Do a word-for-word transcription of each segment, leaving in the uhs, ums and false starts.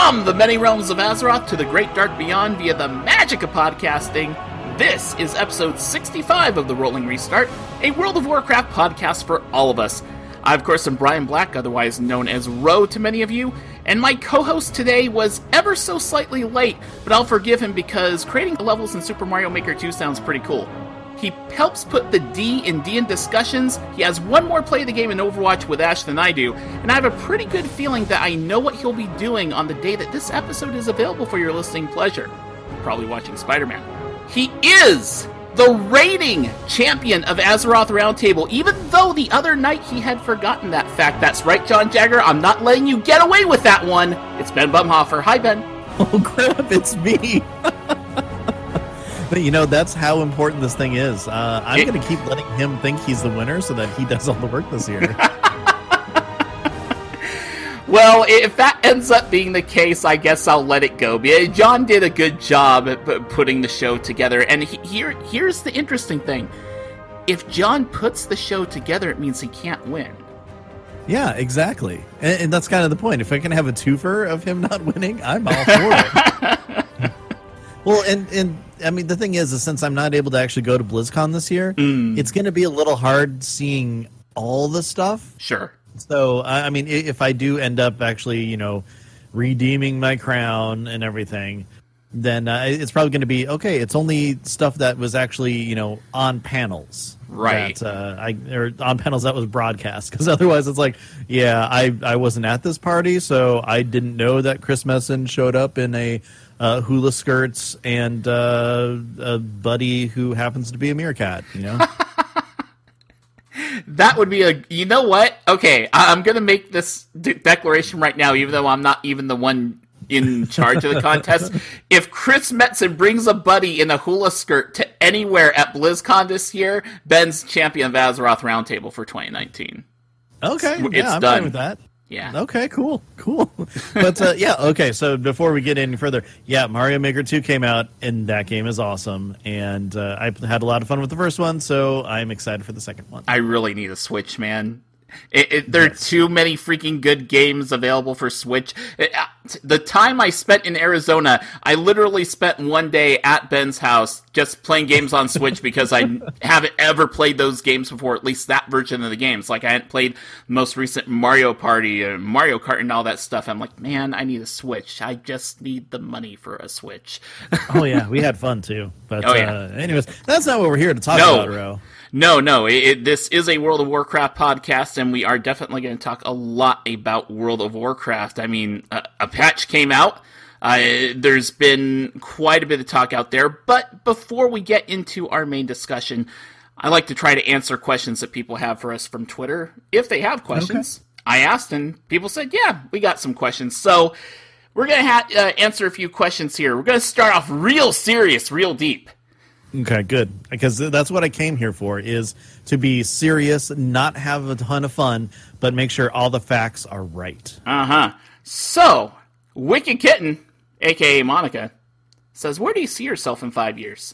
From the many realms of Azeroth to the great dark beyond via the magic of podcasting, this is episode sixty-five of The Rolling Restart, a World of Warcraft podcast for all of us. I, of course, am Brian Black, otherwise known as Ro to many of you, and my co-host today was ever so slightly late, but I'll forgive him because creating levels in Super Mario Maker two sounds pretty cool. He helps put the D in D and discussions, he has one more play of the game in Overwatch with Ash than I do, and I have a pretty good feeling that I know what he'll be doing on the day that this episode is available for your listening pleasure. Probably watching Spider-Man. He is the reigning champion of Azeroth Roundtable, even though the other night he had forgotten that fact. That's right, John Jagger, I'm not letting you get away with that one. It's Ben Bumhofer. Hi, Ben. Oh, crap, it's me. But, you know, that's how important this thing is. Uh, I'm going to keep letting him think he's the winner so that he does all the work this year. Well, if that ends up being the case, I guess I'll let it go. John did a good job at putting the show together. And he, here, here's the interesting thing. If John puts the show together, it means he can't win. Yeah, exactly. And, and that's kind of the point. If I can have a twofer of him not winning, I'm all for it. Well, and, and I mean, the thing is, is since I'm not able to actually go to BlizzCon this year, mm. it's going to be a little hard seeing all the stuff. Sure. So, I mean, if I do end up actually, you know, redeeming my crown and everything, then uh, it's probably going to be, okay, it's only stuff that was actually, you know, on panels. Right. That, uh, I, or on panels that was broadcast. Because otherwise it's like, yeah, I, I wasn't at this party, so I didn't know that Chris Messin showed up in a uh, hula skirts and uh, a buddy who happens to be a meerkat, you know? That would be a, you know what? Okay, I'm going to make this de- declaration right now, even though I'm not even the one in charge of the contest. If Chris Metzen brings a buddy in a hula skirt to anywhere at BlizzCon this year, Ben's champion of Azeroth Roundtable for twenty nineteen. Okay, it's, it's yeah, I'm done. fine with that. Yeah. Okay, cool, cool. But, uh, yeah, okay, so before we get any further, yeah, Mario Maker two came out, and that game is awesome, and uh, I had a lot of fun with the first one, so I'm excited for the second one. I really need a Switch, man. It, it, there yes. are too many freaking good games available for Switch. It, uh, the time I spent in Arizona, I literally spent one day at Ben's house just playing games on Switch because I haven't ever played those games before, at least that version of the games. Like, I hadn't played the most recent Mario Party, and Mario Kart, and all that stuff. I'm like, man, I need a Switch. I just need the money for a Switch. Oh, yeah, we had fun, too. But, oh, yeah. uh, anyways, that's not what we're here to talk no. about, Ro. No, no, it, it, this is a World of Warcraft podcast, and we are definitely going to talk a lot about World of Warcraft. I mean, a, a patch came out. Uh, there's been quite a bit of talk out there, but before we get into our main discussion, I like to try to answer questions that people have for us from Twitter. If they have questions, okay. I asked, and people said, yeah, we got some questions. So we're going to ha- uh, answer a few questions here. We're going to start off real serious, real deep. Okay, good. Because that's what I came here for, is to be serious, not have a ton of fun, but make sure all the facts are right. Uh-huh. So, Wicked Kitten, a k a. Monica, says, where do you see yourself in five years?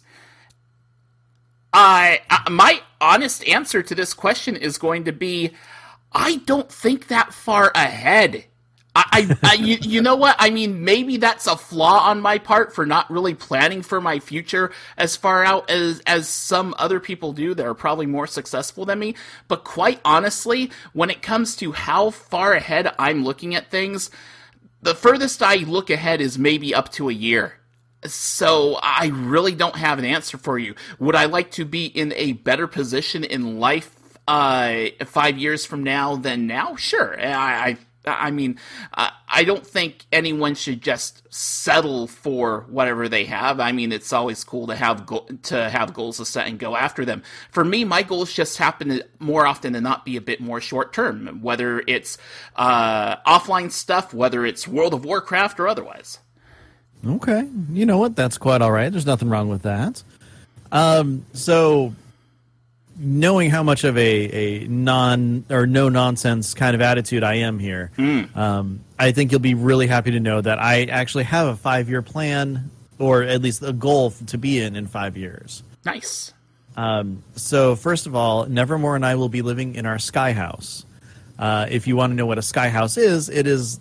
I, uh, my honest answer to this question is going to be, I don't think that far ahead. I, I, I you, you know what? I mean, maybe that's a flaw on my part for not really planning for my future as far out as, as some other people do that are probably more successful than me. But quite honestly, when it comes to how far ahead I'm looking at things, the furthest I look ahead is maybe up to a year. So I really don't have an answer for you. Would I like to be in a better position in life uh, five years from now than now? Sure. I, I I mean, uh, I don't think anyone should just settle for whatever they have. I mean, it's always cool to have go- to have goals to set and go after them. For me, my goals just happen to more often than not be a bit more short term, whether it's uh, offline stuff, whether it's World of Warcraft or otherwise. Okay, you know what? That's quite all right. There's nothing wrong with that. Um, so. Knowing how much of a, a non or no nonsense kind of attitude I am here, mm. um, I think you'll be really happy to know that I actually have a five year plan, or at least a goal to be in in five years. Nice. Um, so first of all, Nevermore and I will be living in our sky house. Uh, if you want to know what a sky house is, it is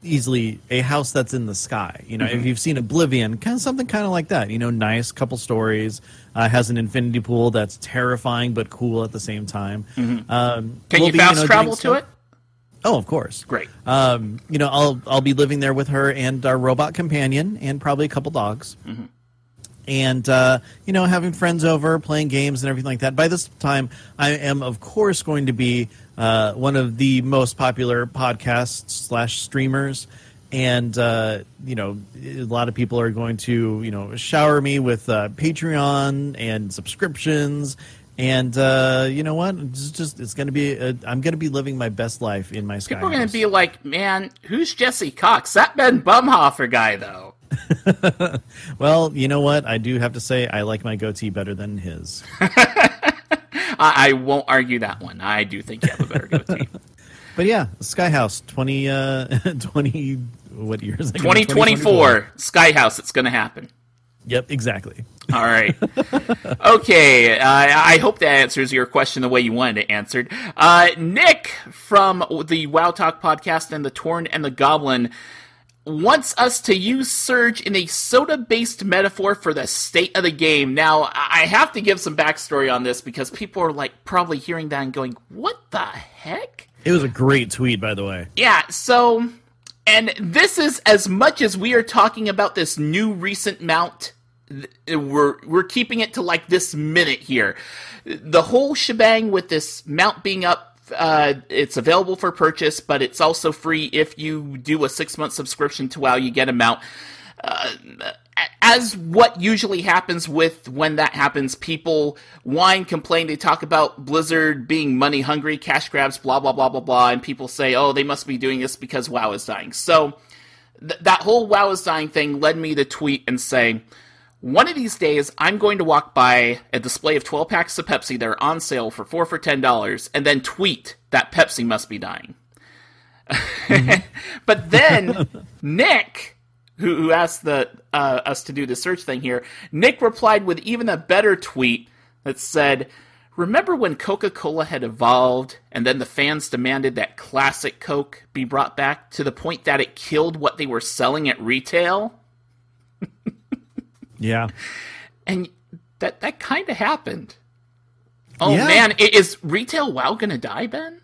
easily a house that's in the sky. You know, Mm-hmm. if you've seen Oblivion, kind of something kind of like that. You know, nice couple stories, uh, has an infinity pool that's terrifying but cool at the same time. Mm-hmm. Um, Can we'll you be, fast know, travel doing to stuff- it? Oh, of course. Great. Um, you know, I'll I'll be living there with her and our robot companion and probably a couple dogs. Mm-hmm. And, uh, you know, having friends over, playing games and everything like that. By this time, I am, of course, going to be uh, one of the most popular podcasts slash streamers. And, uh, you know, a lot of people are going to, you know, shower me with uh, Patreon and subscriptions. And uh, you know what? It's just it's going to be. A, I'm going to be living my best life in my sky. People are going to be like, man, who's Jesse Cox? That Ben Bumhofer guy, though. Well, you know what? I do have to say I like my goatee better than his. I, I won't argue that one. I do think you have a better goatee. But yeah, Sky House twenty uh twenty what year is it? twenty twenty-four, Sky House, it's going to happen. Yep, exactly. All right. Okay. Uh, I hope that answers your question the way you wanted it answered. Uh, Nick from the WoW Talk podcast and the Torn and the Goblin wants us to use Surge in a soda-based metaphor for the state of the game. Now, I have to give some backstory on this because people are like probably hearing that and going, what the heck? It was a great tweet, by the way. Yeah, so, and this is as much as we are talking about this new recent mount. We're we're keeping it to like this minute here. The whole shebang with this mount being up, uh, it's available for purchase, but it's also free if you do a six month subscription to WoW. You get a mount. Uh, as what usually happens with when that happens, people whine, complain. They talk about Blizzard being money hungry, cash grabs, blah blah blah blah blah, and people say, "Oh, they must be doing this because WoW is dying." So th- that whole WoW is dying thing led me to tweet and say, one of these days, I'm going to walk by a display of twelve packs of Pepsi that are on sale for four for ten dollars, and then tweet that Pepsi must be dying. Mm-hmm. But then Nick, who, who asked the, uh, us to do the search thing here, Nick replied with even a better tweet that said, remember when Coca-Cola had evolved, and then the fans demanded that classic Coke be brought back to the point that it killed what they were selling at retail? Yeah. And that that kind of happened. Oh, yeah. man. I- Is retail WoW going to die, Ben?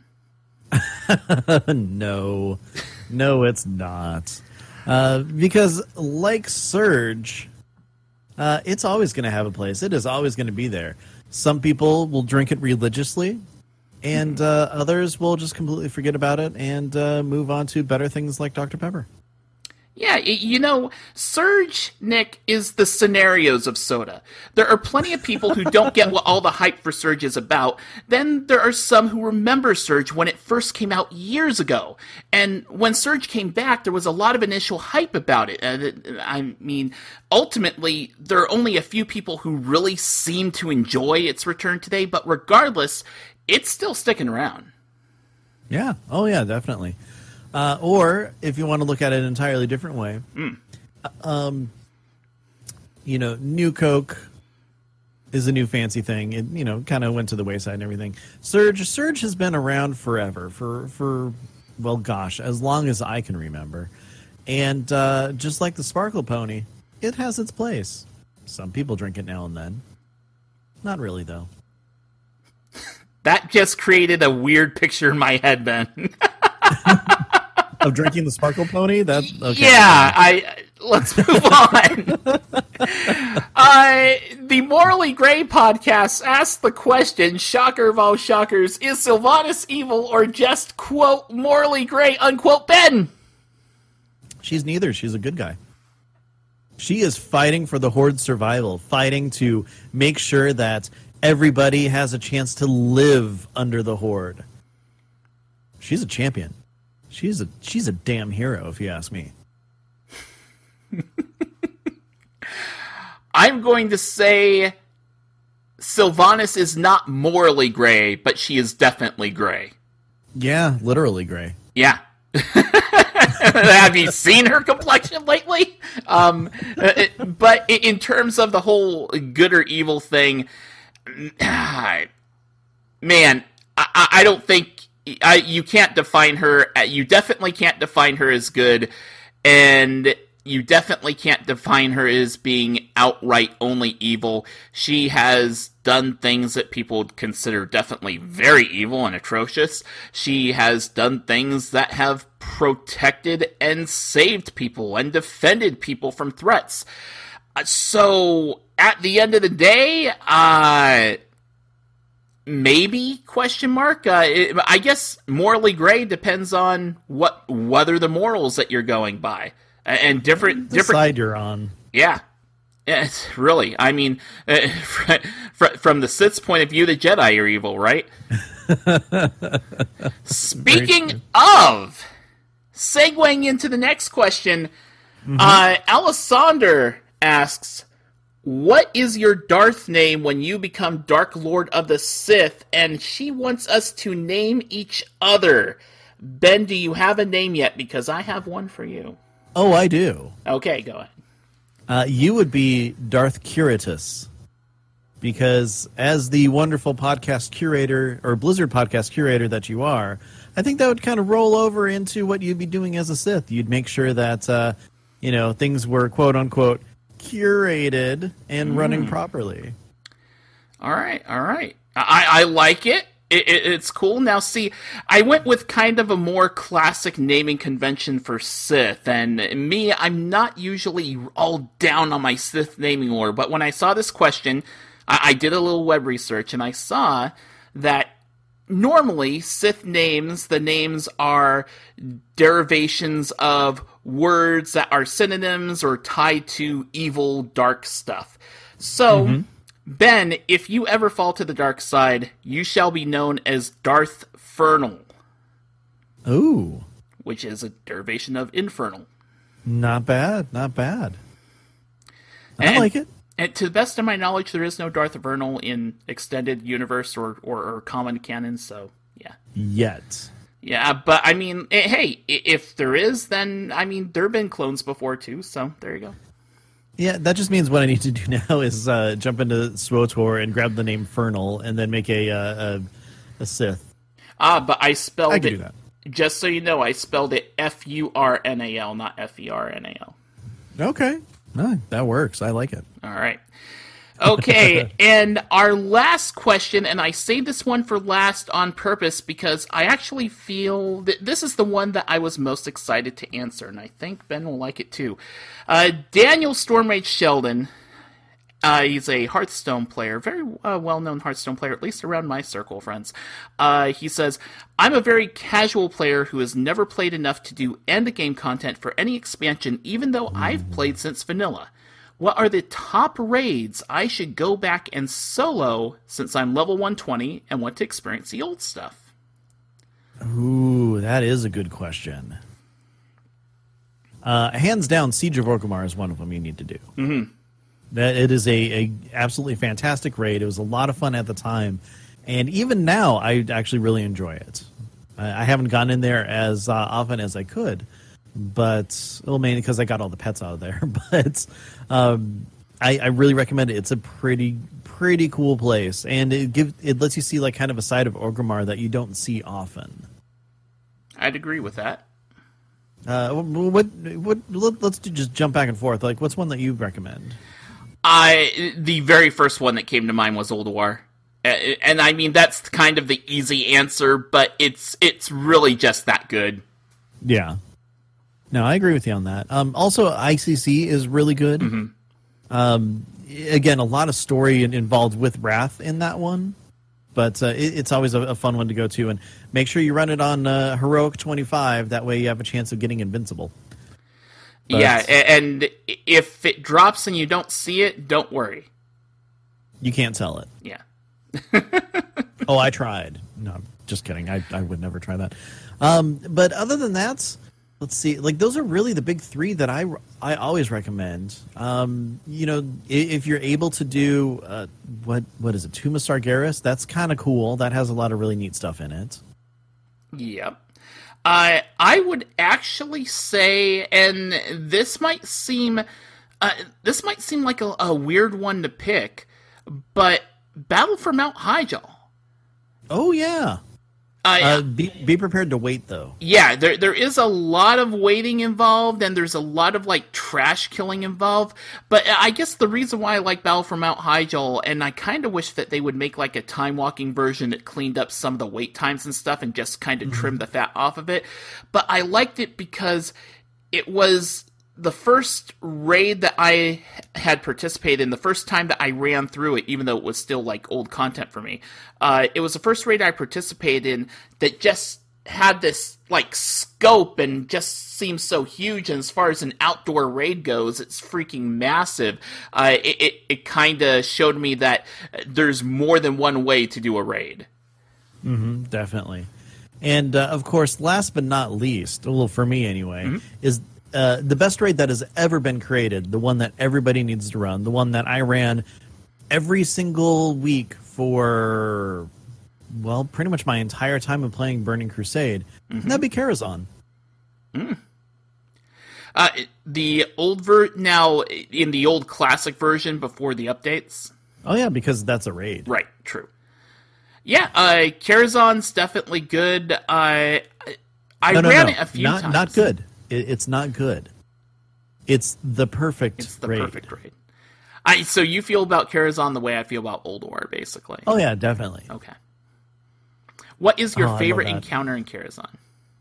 No. No, it's not. Uh, because like Surge, uh, it's always going to have a place. It is always going to be there. Some people will drink it religiously, and uh, others will just completely forget about it and uh, move on to better things like Doctor Pepper. Yeah, y- you know, Surge, Nick, is the scenarios of soda. There are plenty of people who don't get what all the hype for Surge is about. Then there are some who remember Surge when it first came out years ago. And when Surge came back, there was a lot of initial hype about it. Uh, I mean, ultimately, there are only a few people who really seem to enjoy its return today. But regardless, it's still sticking around. Yeah. Oh, yeah, definitely. Uh, or if you want to look at it an entirely different way, Mm. um, you know, New Coke is a new fancy thing. It, you know, kind of went to the wayside and everything. Surge, Surge has been around forever, for, for well, gosh, as long as I can remember. And uh, just like the Sparkle Pony, it has its place. Some people drink it now and then. Not really, though. That just created a weird picture in my head, Ben. Of drinking the Sparkle Pony? That okay. Yeah, I let's move on. uh, the Morally Grey podcast asked the question, shocker of all shockers, is Sylvanas evil or just, quote, morally grey, unquote, Ben? She's neither. She's a good guy. She is fighting for the Horde's survival, fighting to make sure that everybody has a chance to live under the Horde. She's a champion. She's a she's a damn hero, if you ask me. I'm going to say Sylvanas is not morally grey, but she is definitely grey. Yeah, literally gray. Yeah. Have you seen her complexion lately? Um, it, but in terms of the whole good or evil thing, man, I, I don't think I, you can't define her. You definitely can't define her as good, and you definitely can't define her as being outright only evil. She has done things that people would consider definitely very evil and atrocious. She has done things that have protected and saved people and defended people from threats. Uh, so, at the end of the day, uh... maybe, question mark. Uh, it, I guess morally gray depends on what whether the morals that you're going by and different the different side you're on. Yeah, it's really. I mean, uh, from the Sith's point of view, the Jedi are evil, right? Speaking of, segueing into the next question, mm-hmm. uh, Alessander asks, what is your Darth name when you become Dark Lord of the Sith? And she wants us to name each other. Ben, do you have a name yet? Because I have one for you. Oh, I do. Okay, go ahead. Uh, you would be Darth Curatus. Because as the wonderful podcast curator, or Blizzard podcast curator that you are, I think that would kind of roll over into what you'd be doing as a Sith. You'd make sure that, uh, you know, things were quote-unquote curated and mm. running properly. All right, all right. I, I like it. It, it. It's cool. Now, see, I went with kind of a more classic naming convention for Sith, and me, I'm not usually all down on my Sith naming lore, but when I saw this question, I, I did a little web research, and I saw that normally Sith names, the names are derivations of words that are synonyms or tied to evil, dark stuff. So, mm-hmm. Ben, if you ever fall to the dark side, you shall be known as Darth Fernal. Ooh. Which is a derivation of infernal. Not bad, not bad. I and, like it. And to the best of my knowledge, there is no Darth Vernal in extended universe or, or, or common canon, so, yeah. Yet. Yeah, but, I mean, hey, if there is, then, I mean, there have been clones before, too, so there you go. Yeah, that just means what I need to do now is uh, jump into SWTOR and grab the name Fernal and then make a uh, a, a Sith. Ah, but I spelled I it, can do that. Just so you know, I spelled it F U R N A L, not F E R N A L. Okay. No, that works. I like it. All right. Okay, and our last question, and I saved this one for last on purpose because I actually feel that this is the one that I was most excited to answer, and I think Ben will like it too. Uh, Daniel Stormrage Sheldon, uh, he's a Hearthstone player, very uh, well-known Hearthstone player, at least around my circle of friends. Uh, he says, I'm a very casual player who has never played enough to do end-game content for any expansion, even though I've played since vanilla. What are the top raids I should go back and solo since I'm level one twenty and want to experience the old stuff? Ooh, that is a good question. Uh, hands down, Siege of Orgrimmar is one of them you need to do. Mm-hmm. That it is a, a absolutely fantastic raid. It was a lot of fun at the time, and even now, I actually really enjoy it. I, I haven't gone in there as uh, often as I could, but well, mainly because I got all the pets out of there. But um, I, I really recommend it. It's a pretty, pretty cool place, and it gives it lets you see like kind of a side of Orgrimmar that you don't see often. I'd agree with that. Uh, what, what? Let, let's do, just jump back and forth. Like, what's one that you recommend? I the very first one that came to mind was Ulduar. And I mean that's kind of the easy answer, but it's it's really just that good. Yeah. No, I agree with you on that. Um, also, I C C is really good. Mm-hmm. Um, again, a lot of story involved with Wrath in that one, but uh, it, it's always a, a fun one to go to. And make sure you run it on uh, Heroic twenty-five. That way you have a chance of getting Invincible. But yeah, and if it drops and you don't see it, don't worry. You can't tell it. Yeah. Oh, I tried. No, just kidding. I, I would never try that. Um, but other than that... Let's see. Like those are really the big three that I, I always recommend. Um, you know, if you're able to do uh, what what is it, Tomb of Sargeras? That's kind of cool. That has a lot of really neat stuff in it. Yep. Uh, I would actually say, and this might seem uh, this might seem like a, a weird one to pick, but Battle for Mount Hyjal. Oh yeah. Uh, Uh, be be prepared to wait though. yeah, there there is a lot of waiting involved, and there's a lot of like trash killing involved. But I guess the reason why I like Battle for Mount Hyjal, and I kind of wish that they would make like a time walking version that cleaned up some of the wait times and stuff, and just kind of mm-hmm. trimmed the fat off of it. But I liked it because it was the first raid that I had participated in, the first time that I ran through it, even though it was still like old content for me. Uh, it was the first raid I participated in that just had this like scope and just seems so huge. And as far as an outdoor raid goes, it's freaking massive. Uh, it it, it kind of showed me that there's more than one way to do a raid. Mm-hmm, definitely. And uh, of course, last but not least, well, for me anyway, mm-hmm. is Uh, the best raid that has ever been created, the one that everybody needs to run, the one that I ran every single week for, well, pretty much my entire time of playing Burning Crusade, mm-hmm. that'd be Karazhan. Mm. Uh, the old ver now in the old classic version before the updates. Oh yeah, because that's a raid. Right. True. Yeah. Uh, Karazhan's definitely good. I I no, no, ran no. it a few not, times. Not good. It's not good. It's the perfect It's the raid. perfect raid. I, so you feel about Karazhan the way I feel about Old War, basically. Oh, yeah, definitely. Okay. What is your oh, favorite encounter in Karazhan?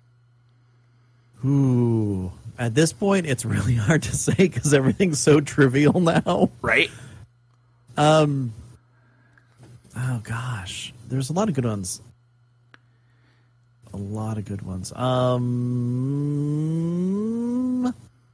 Ooh. At this point, it's really hard to say because everything's so trivial now. Right? Um. Oh, gosh. There's a lot of good ones. A lot of good ones. Um.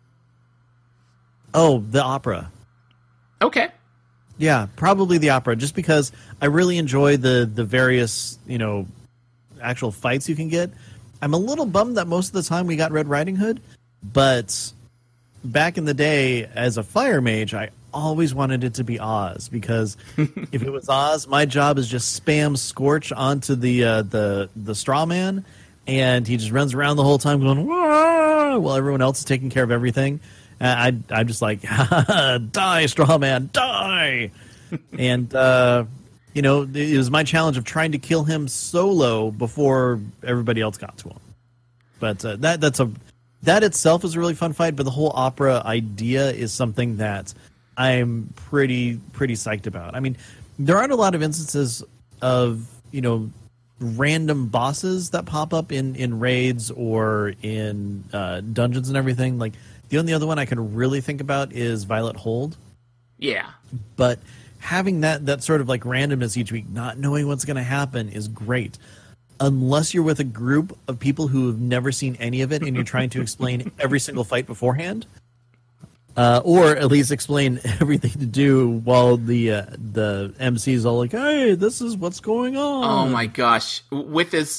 Oh, the opera. Okay. Yeah, probably the opera, just because I really enjoy the the various, you know, actual fights you can get. I'm a little bummed that most of the time we got Red Riding Hood, but back in the day, as a fire mage, I always wanted it to be Oz, because if it was Oz, my job is just spam Scorch onto the uh, the the straw man, and he just runs around the whole time going Wah! While everyone else is taking care of everything. Uh, I I'm just like die, straw man, die, and uh, you know, it was my challenge of trying to kill him solo before everybody else got to him. But uh, that that's a that itself is a really fun fight. But the whole opera idea is something that I'm pretty pretty psyched about. I mean, there aren't a lot of instances of, you know, random bosses that pop up in, in raids or in uh, dungeons and everything. Like, the only other one I can really think about is Violet Hold. Yeah. But having that that sort of like randomness each week, not knowing what's going to happen, is great. Unless you're with a group of people who have never seen any of it and you're trying to explain every single fight beforehand. Uh, or at least explain everything to do while the uh, the M C is all like, "Hey, this is what's going on." Oh my gosh! With this,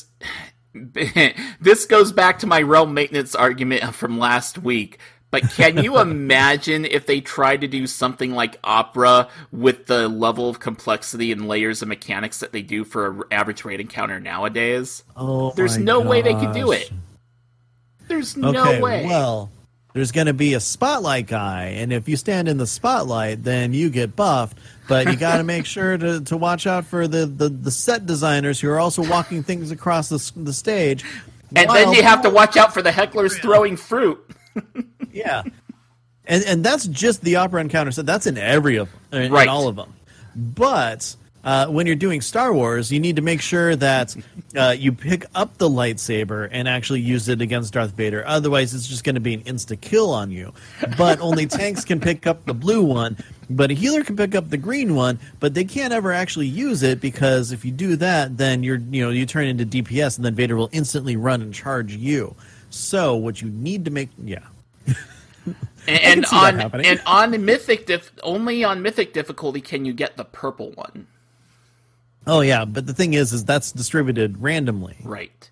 this goes back to my realm maintenance argument from last week. But can you imagine if they tried to do something like Opera with the level of complexity and layers of mechanics that they do for an average raid encounter nowadays? Oh, there's my no gosh. way they could do it. There's no okay, way. Well. There's going to be a spotlight guy, and if you stand in the spotlight, then you get buffed. But you got to make sure to, to watch out for the, the, the set designers who are also walking things across the, the stage. And then you have to watch out for the hecklers throwing fruit. Yeah. And and that's just the opera encounter. So that's in every of them, in, right. in all of them. But uh, when you're doing Star Wars, you need to make sure that uh, you pick up the lightsaber and actually use it against Darth Vader. Otherwise, it's just going to be an insta-kill on you. But only tanks can pick up the blue one, but a healer can pick up the green one, but they can't ever actually use it, because if you do that, then you're you know you turn into D P S, and then Vader will instantly run and charge you. So what you need to make, yeah. And, and on and on mythic dif- only on mythic difficulty can you get the purple one. Oh yeah, but the thing is, is that's distributed randomly. Right.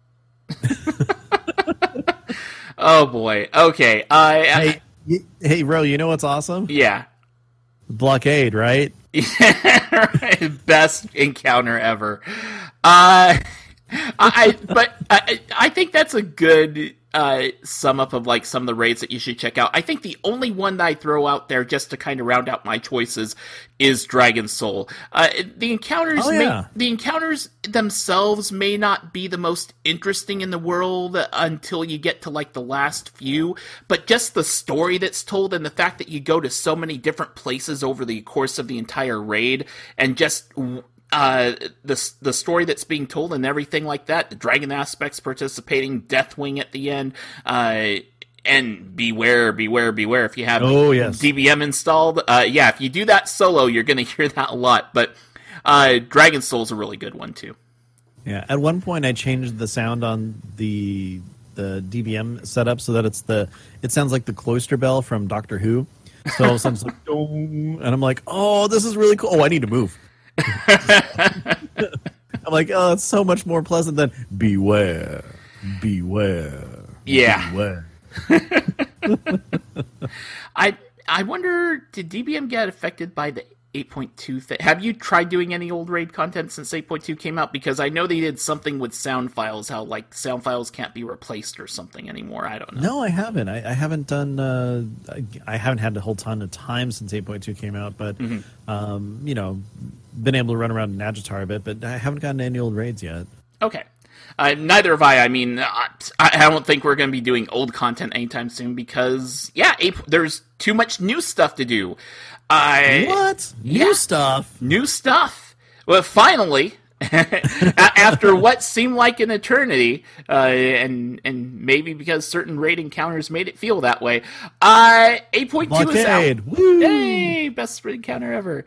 Oh boy. Okay. I, I hey, y- hey, Ro, you know what's awesome? Yeah. Blockade, right? Yeah. Best encounter ever. Uh, I, I but I, I think that's a good. uh, sum up of like some of the raids that you should check out. I think the only one that I throw out there just to kind of round out my choices is Dragon Soul. Uh, the encounters, oh, yeah. may, the encounters themselves may not be the most interesting in the world until you get to like the last few, but just the story that's told and the fact that you go to so many different places over the course of the entire raid, and just uh, the the story that's being told and everything like that, the dragon aspects participating, Deathwing at the end, uh, and beware, beware, beware if you have oh, yes. D B M installed. Uh, yeah, if you do that solo, you're going to hear that a lot, but uh, Dragon Soul's a really good one too. Yeah, at one point I changed the sound on the the D B M setup so that it's the it sounds like the cloister bell from Doctor Who. So all of a sudden it's like, dong, and I'm like, oh, this is really cool. Oh, I need to move. I'm like, oh, it's so much more pleasant than beware, beware, yeah. beware. I I wonder, did D B M get affected by the eight point two thing? Have you tried doing any old raid content since eight point two came out? Because I know they did something with sound files, how like sound files can't be replaced or something anymore. I don't know. No, I haven't. I, I haven't done. Uh, I, I haven't had a whole ton of time since eight point two came out, but mm-hmm. um, you know, been able to run around in Agitar a bit, but I haven't gotten any old raids yet. Okay. Uh, neither have I. I mean, I, I don't think we're going to be doing old content anytime soon because, yeah, April, there's too much new stuff to do. Uh, what? Yeah, new stuff? New stuff. Well, finally, after what seemed like an eternity, uh, and and maybe because certain raid encounters made it feel that way, uh, eight point two is out. Woo! Yay! Best raid encounter ever.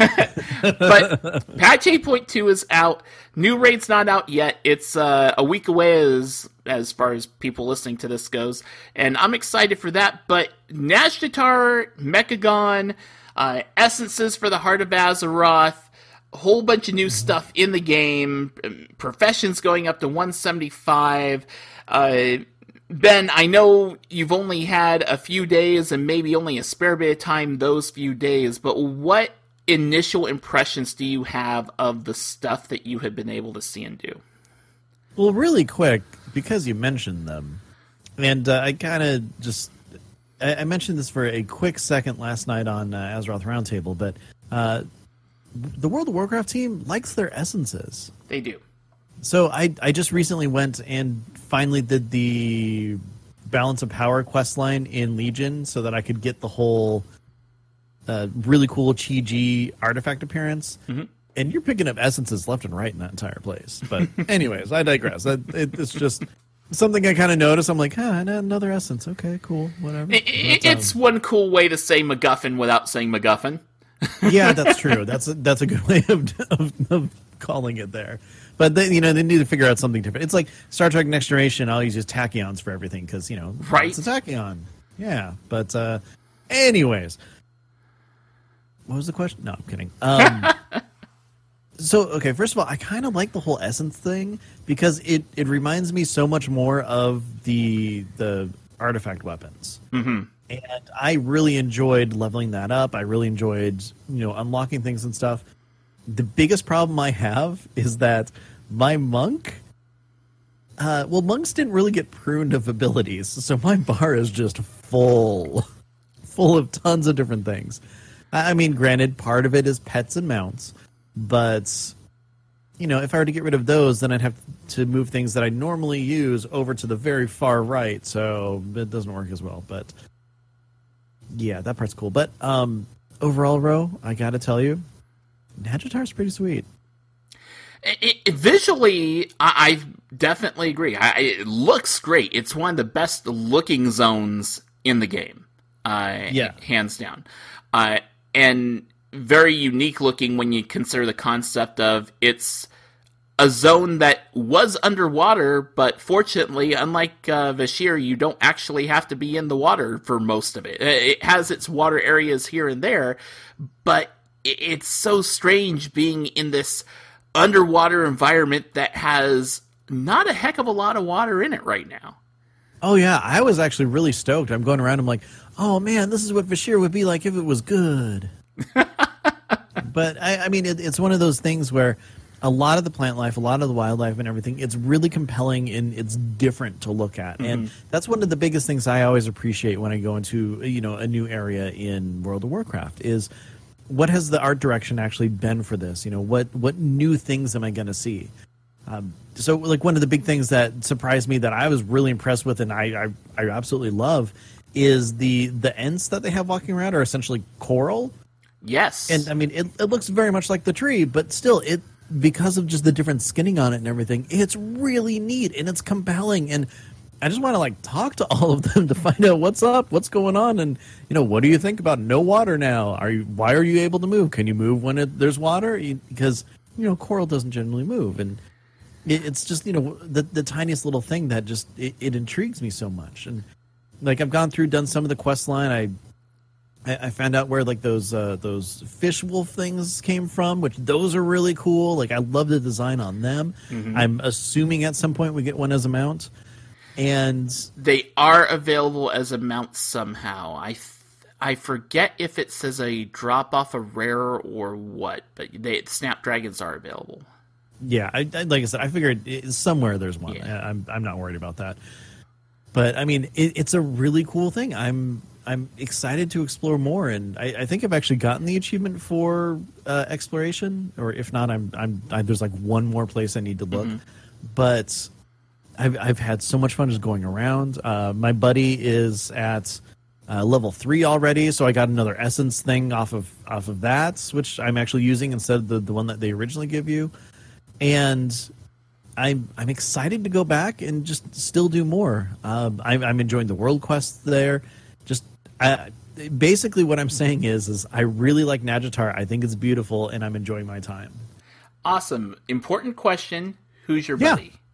But patch eight point two is out. New raid's not out yet. It's uh, a week away as as far as people listening to this goes, and I'm excited for that. But Nazjatar, Mechagon, uh, essences for the Heart of Azeroth, a whole bunch of new stuff in the game, professions going up to one seventy-five. Uh, Ben, I know you've only had a few days and maybe only a spare bit of time those few days, but what initial impressions do you have of the stuff that you have been able to see and do? Well, really quick, because you mentioned them, and uh, I kind of just, I, I mentioned this for a quick second last night on uh, Azeroth Roundtable, but uh, the World of Warcraft team likes their essences. They do. So I, I just recently went and finally did the Balance of Power questline in Legion so that I could get the whole uh, really cool Chi-Ji artifact appearance. Mm-hmm. And you're picking up essences left and right in that entire place. But anyways, I digress. It, it, it's just something I kind of noticed. I'm like, ah, another essence. Okay, cool, whatever. It, it's um, one cool way to say MacGuffin without saying MacGuffin. Yeah, that's true. That's a, that's a good way of, of, of calling it there. But they, you know, they need to figure out something different. It's like Star Trek Next Generation. I'll use just tachyons for everything because you know, right? It's a tachyon. Yeah, but uh, anyways, what was the question? No, I'm kidding. Um, so okay, first of all, I kind of like the whole essence thing because it, it reminds me so much more of the the artifact weapons. Mm-hmm. And I really enjoyed leveling that up. I really enjoyed, you know, unlocking things and stuff. The biggest problem I have is that my monk, uh, well, monks didn't really get pruned of abilities, so my bar is just full, full of tons of different things. I mean, granted, part of it is pets and mounts, but, you know, if I were to get rid of those, then I'd have to move things that I normally use over to the very far right, so it doesn't work as well, but yeah, that part's cool. But um, overall, Ro, I gotta tell you, Nazjatar's pretty sweet. It, it, visually, I, I definitely agree. I, it looks great. It's one of the best looking zones in the game. Uh, yeah. Hands down. Uh, and very unique looking when you consider the concept of it's a zone that was underwater, but fortunately, unlike uh, Vashj'ir, you don't actually have to be in the water for most of it. It has its water areas here and there, but it's so strange being in this underwater environment that has not a heck of a lot of water in it right now. Oh, yeah. I was actually really stoked. I'm going around, I'm like, oh, man, this is what Vashj'ir would be like if it was good. But, I, I mean, it, it's one of those things where a lot of the plant life, a lot of the wildlife and everything, it's really compelling and it's different to look at. Mm-hmm. And that's one of the biggest things I always appreciate when I go into, you know, a new area in World of Warcraft is what has the art direction actually been for this? You know, what, what new things am I going to see? Um, so, like, one of the big things that surprised me that I was really impressed with and I, I, I absolutely love is the, the Ents that they have walking around are essentially coral. Yes. And, I mean, it, it looks very much like the tree, but still, it because of just the different skinning on it and everything, it's really neat and it's compelling. And I just want to, like, talk to all of them to find out what's up, what's going on, and, you know, what do you think about no water now? Are you Why are you able to move? Can you move when it, there's water? Because, you know, coral doesn't generally move. And it, it's just, you know, the, the tiniest little thing that just, it, it intrigues me so much. And, like, I've gone through, done some of the quest line. I I found out where, like, those uh, those fish wolf things came from, which those are really cool. Like, I love the design on them. Mm-hmm. I'm assuming at some point we get one as a mount. And they are available as a mount somehow. I th- I forget if it says a drop off a rare or what, but they snapdragons are available. Yeah, I, I, like I said, I figured it, somewhere there's one. Yeah. I'm I'm not worried about that. But I mean, it, it's a really cool thing. I'm I'm excited to explore more, and I, I think I've actually gotten the achievement for uh, exploration, or if not, I'm I'm I, there's like one more place I need to look. Mm-hmm. But I've I've had so much fun just going around. Uh, my buddy is at uh, level three already, so I got another essence thing off of off of that, which I'm actually using instead of the, the one that they originally give you, and I'm I'm excited to go back and just still do more. Um, I'm, I'm enjoying the world quests there. Just I, basically what I'm saying is is I really like Nadjatar. I think it's beautiful, and I'm enjoying my time. Awesome. Important question. Who's your buddy? Yeah.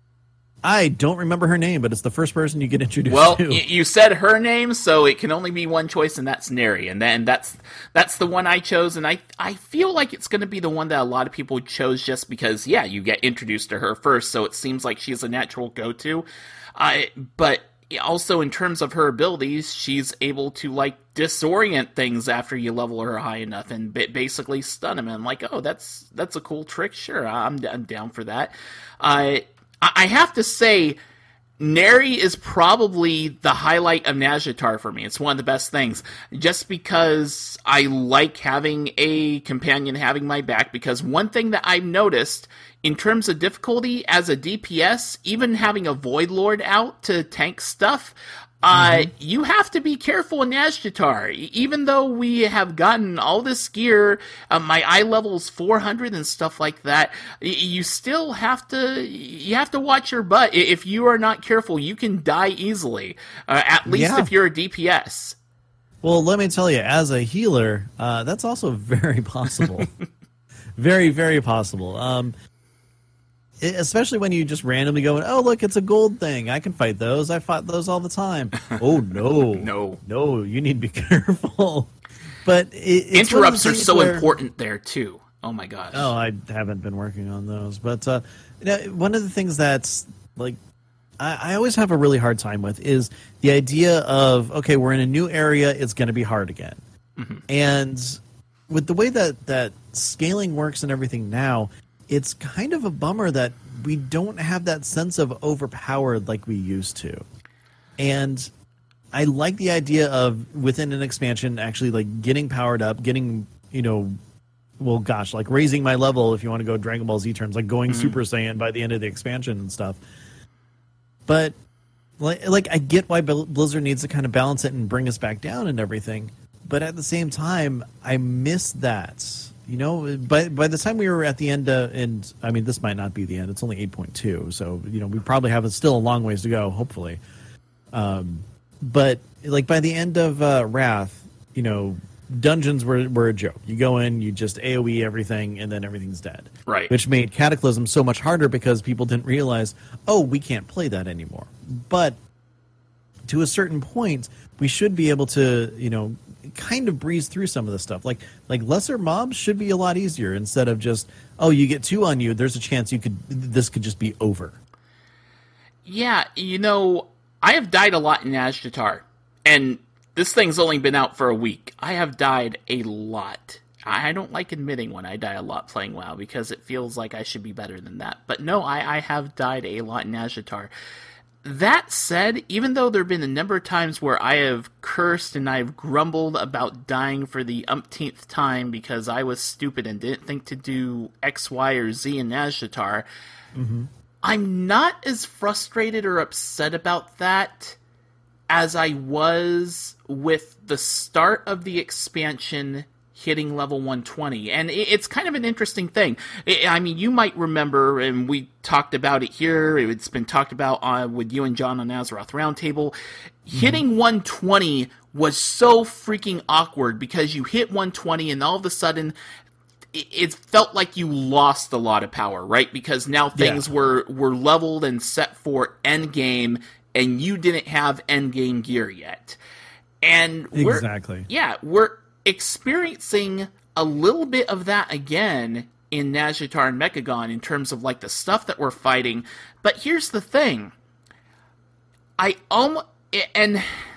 I don't remember her name, but it's the first person you get introduced well, to. Well, y- you said her name, so it can only be one choice, and that's Neri. And then that's that's the one I chose, and I I feel like it's going to be the one that a lot of people chose just because, yeah, you get introduced to her first, so it seems like she's a natural go-to. I but also in terms of her abilities, she's able to, like, disorient things after you level her high enough and basically stun them. And I'm like, oh, that's that's a cool trick. Sure, I'm, I'm down for that. Uh, I have to say, Neri is probably the highlight of Nadjatar for me. It's one of the best things. Just because I like having a companion having my back, because one thing that I've noticed in terms of difficulty as a D P S, even having a Void Lord out to tank stuff, Uh, mm-hmm. you have to be careful in Nadjatar. Even though we have gotten all this gear, uh, my eye level's four hundred and stuff like that, you still have to, you have to watch your butt. If you are not careful, you can die easily, uh, at least yeah. if you're a D P S. Well, let me tell you, as a healer, uh, that's also very possible. very, very possible. Um, Especially when you just randomly go, oh, look, it's a gold thing. I can fight those. I fought those all the time. Oh, no. no. No, you need to be careful. But it, it's interrupts are so where, important there, too. Oh, my gosh. Oh, I haven't been working on those. But uh, you know, one of the things that's, like, I, I always have a really hard time with is the idea of, okay, we're in a new area. It's going to be hard again. Mm-hmm. And with the way that, that scaling works and everything now, it's kind of a bummer that we don't have that sense of overpowered like we used to. And I like the idea of within an expansion actually like getting powered up, getting, you know, well, gosh, like raising my level if you want to go Dragon Ball Z terms, like going mm-hmm. Super Saiyan by the end of the expansion and stuff. But like, like I get why Blizzard needs to kind of balance it and bring us back down and everything. But at the same time, I miss that. You know, by by the time we were at the end, uh, and I mean, this might not be the end. It's only eight point two, so you know, we probably have still a long ways to go. Hopefully, um, but like by the end of uh, Wrath, you know, dungeons were were a joke. You go in, you just AoE everything, and then everything's dead. Right. Which made Cataclysm so much harder because people didn't realize, oh, we can't play that anymore. But to a certain point, we should be able to, you know, kind of breeze through some of the stuff. Like like lesser mobs should be a lot easier instead of just, oh, you get two on you, there's a chance you could this could just be over. Yeah, you know, I have died a lot in Nadjatar, and this thing's only been out for a week. I have died a lot. I don't like admitting when I die a lot playing WoW, because it feels like I should be better than that. But no, I, I have died a lot in Nazjatar. That said, even though there have been a number of times where I have cursed and I've grumbled about dying for the umpteenth time because I was stupid and didn't think to do X, Y, or Z in Nazjatar, mm-hmm. I'm not as frustrated or upset about that as I was with the start of the expansion hitting level one twenty. And it's kind of an interesting thing. I mean, you might remember, and we talked about it here, it's been talked about uh, with you and John on Azeroth Roundtable, mm-hmm. hitting one twenty was so freaking awkward, because you hit one twenty and all of a sudden it felt like you lost a lot of power, right? Because now things yeah. were, were leveled and set for endgame, and you didn't have endgame gear yet. And we're, exactly. Yeah, we're experiencing a little bit of that again in Nazjatar and Mechagon in terms of like the stuff that we're fighting. But here's the thing. I almost, and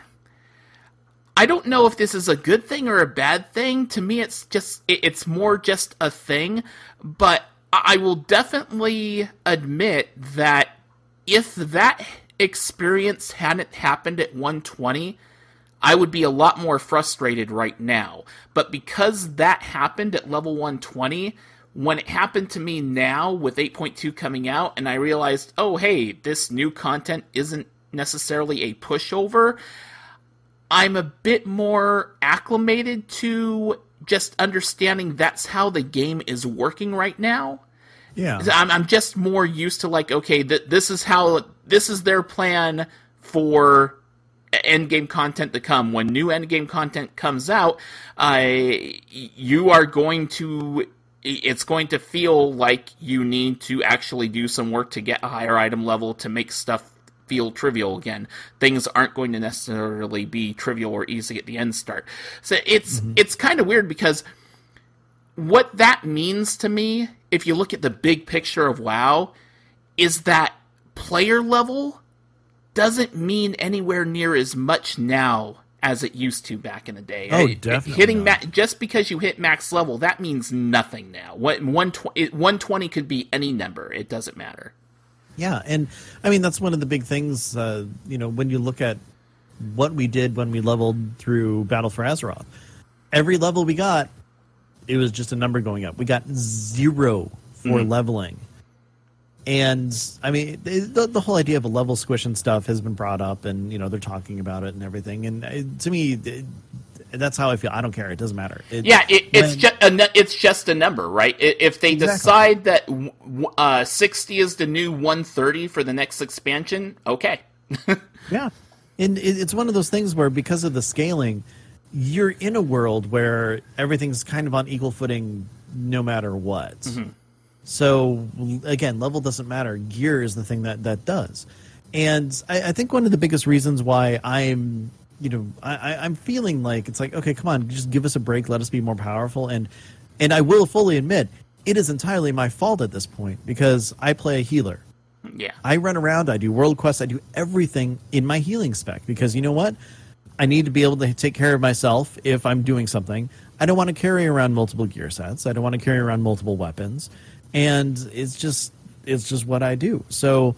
I don't know if this is a good thing or a bad thing. To me, it's just, it's more just a thing. But I will definitely admit that if that experience hadn't happened at one twenty, I would be a lot more frustrated right now. But because that happened at level one twenty, when it happened to me now with eight point two coming out, and I realized, oh, hey, this new content isn't necessarily a pushover, I'm a bit more acclimated to just understanding that's how the game is working right now. Yeah. I'm, I'm just more used to, like, okay, th- this is how, this is their plan for endgame content to come. When new endgame content comes out, uh, you are going to, it's going to feel like you need to actually do some work to get a higher item level to make stuff feel trivial again. Things aren't going to necessarily be trivial or easy at the end start. So it's, mm-hmm. it's kind of weird, because what that means to me, if you look at the big picture of WoW, is that player level doesn't mean anywhere near as much now as it used to back in the day. Oh, definitely. Hitting ma- just because you hit max level, that means nothing now. one twenty could be any number. It doesn't matter. Yeah, and I mean, that's one of the big things, uh, you know, when you look at what we did when we leveled through Battle for Azeroth. Every level we got, it was just a number going up. We got zero for mm-hmm. leveling. And, I mean, the, the whole idea of a level squish and stuff has been brought up, and, you know, they're talking about it and everything. And it, to me, it, that's how I feel. I don't care. It doesn't matter. It, yeah, it, it's, when, just a, it's just a number, right? If they exactly. decide that uh, sixty is the new one thirty for the next expansion, okay. Yeah. And it, it's one of those things where, because of the scaling, you're in a world where everything's kind of on equal footing no matter what. Mm-hmm. So, again, level doesn't matter. Gear is the thing that, that does. And I, I think one of the biggest reasons why I'm, you know, I, I'm feeling like it's like, okay, come on, just give us a break. Let us be more powerful. And, and I will fully admit, it is entirely my fault at this point, because I play a healer. Yeah. I run around, I do world quests, I do everything in my healing spec, because you know what? I need to be able to take care of myself if I'm doing something. I don't want to carry around multiple gear sets. I don't want to carry around multiple weapons. And it's just it's just what I do. So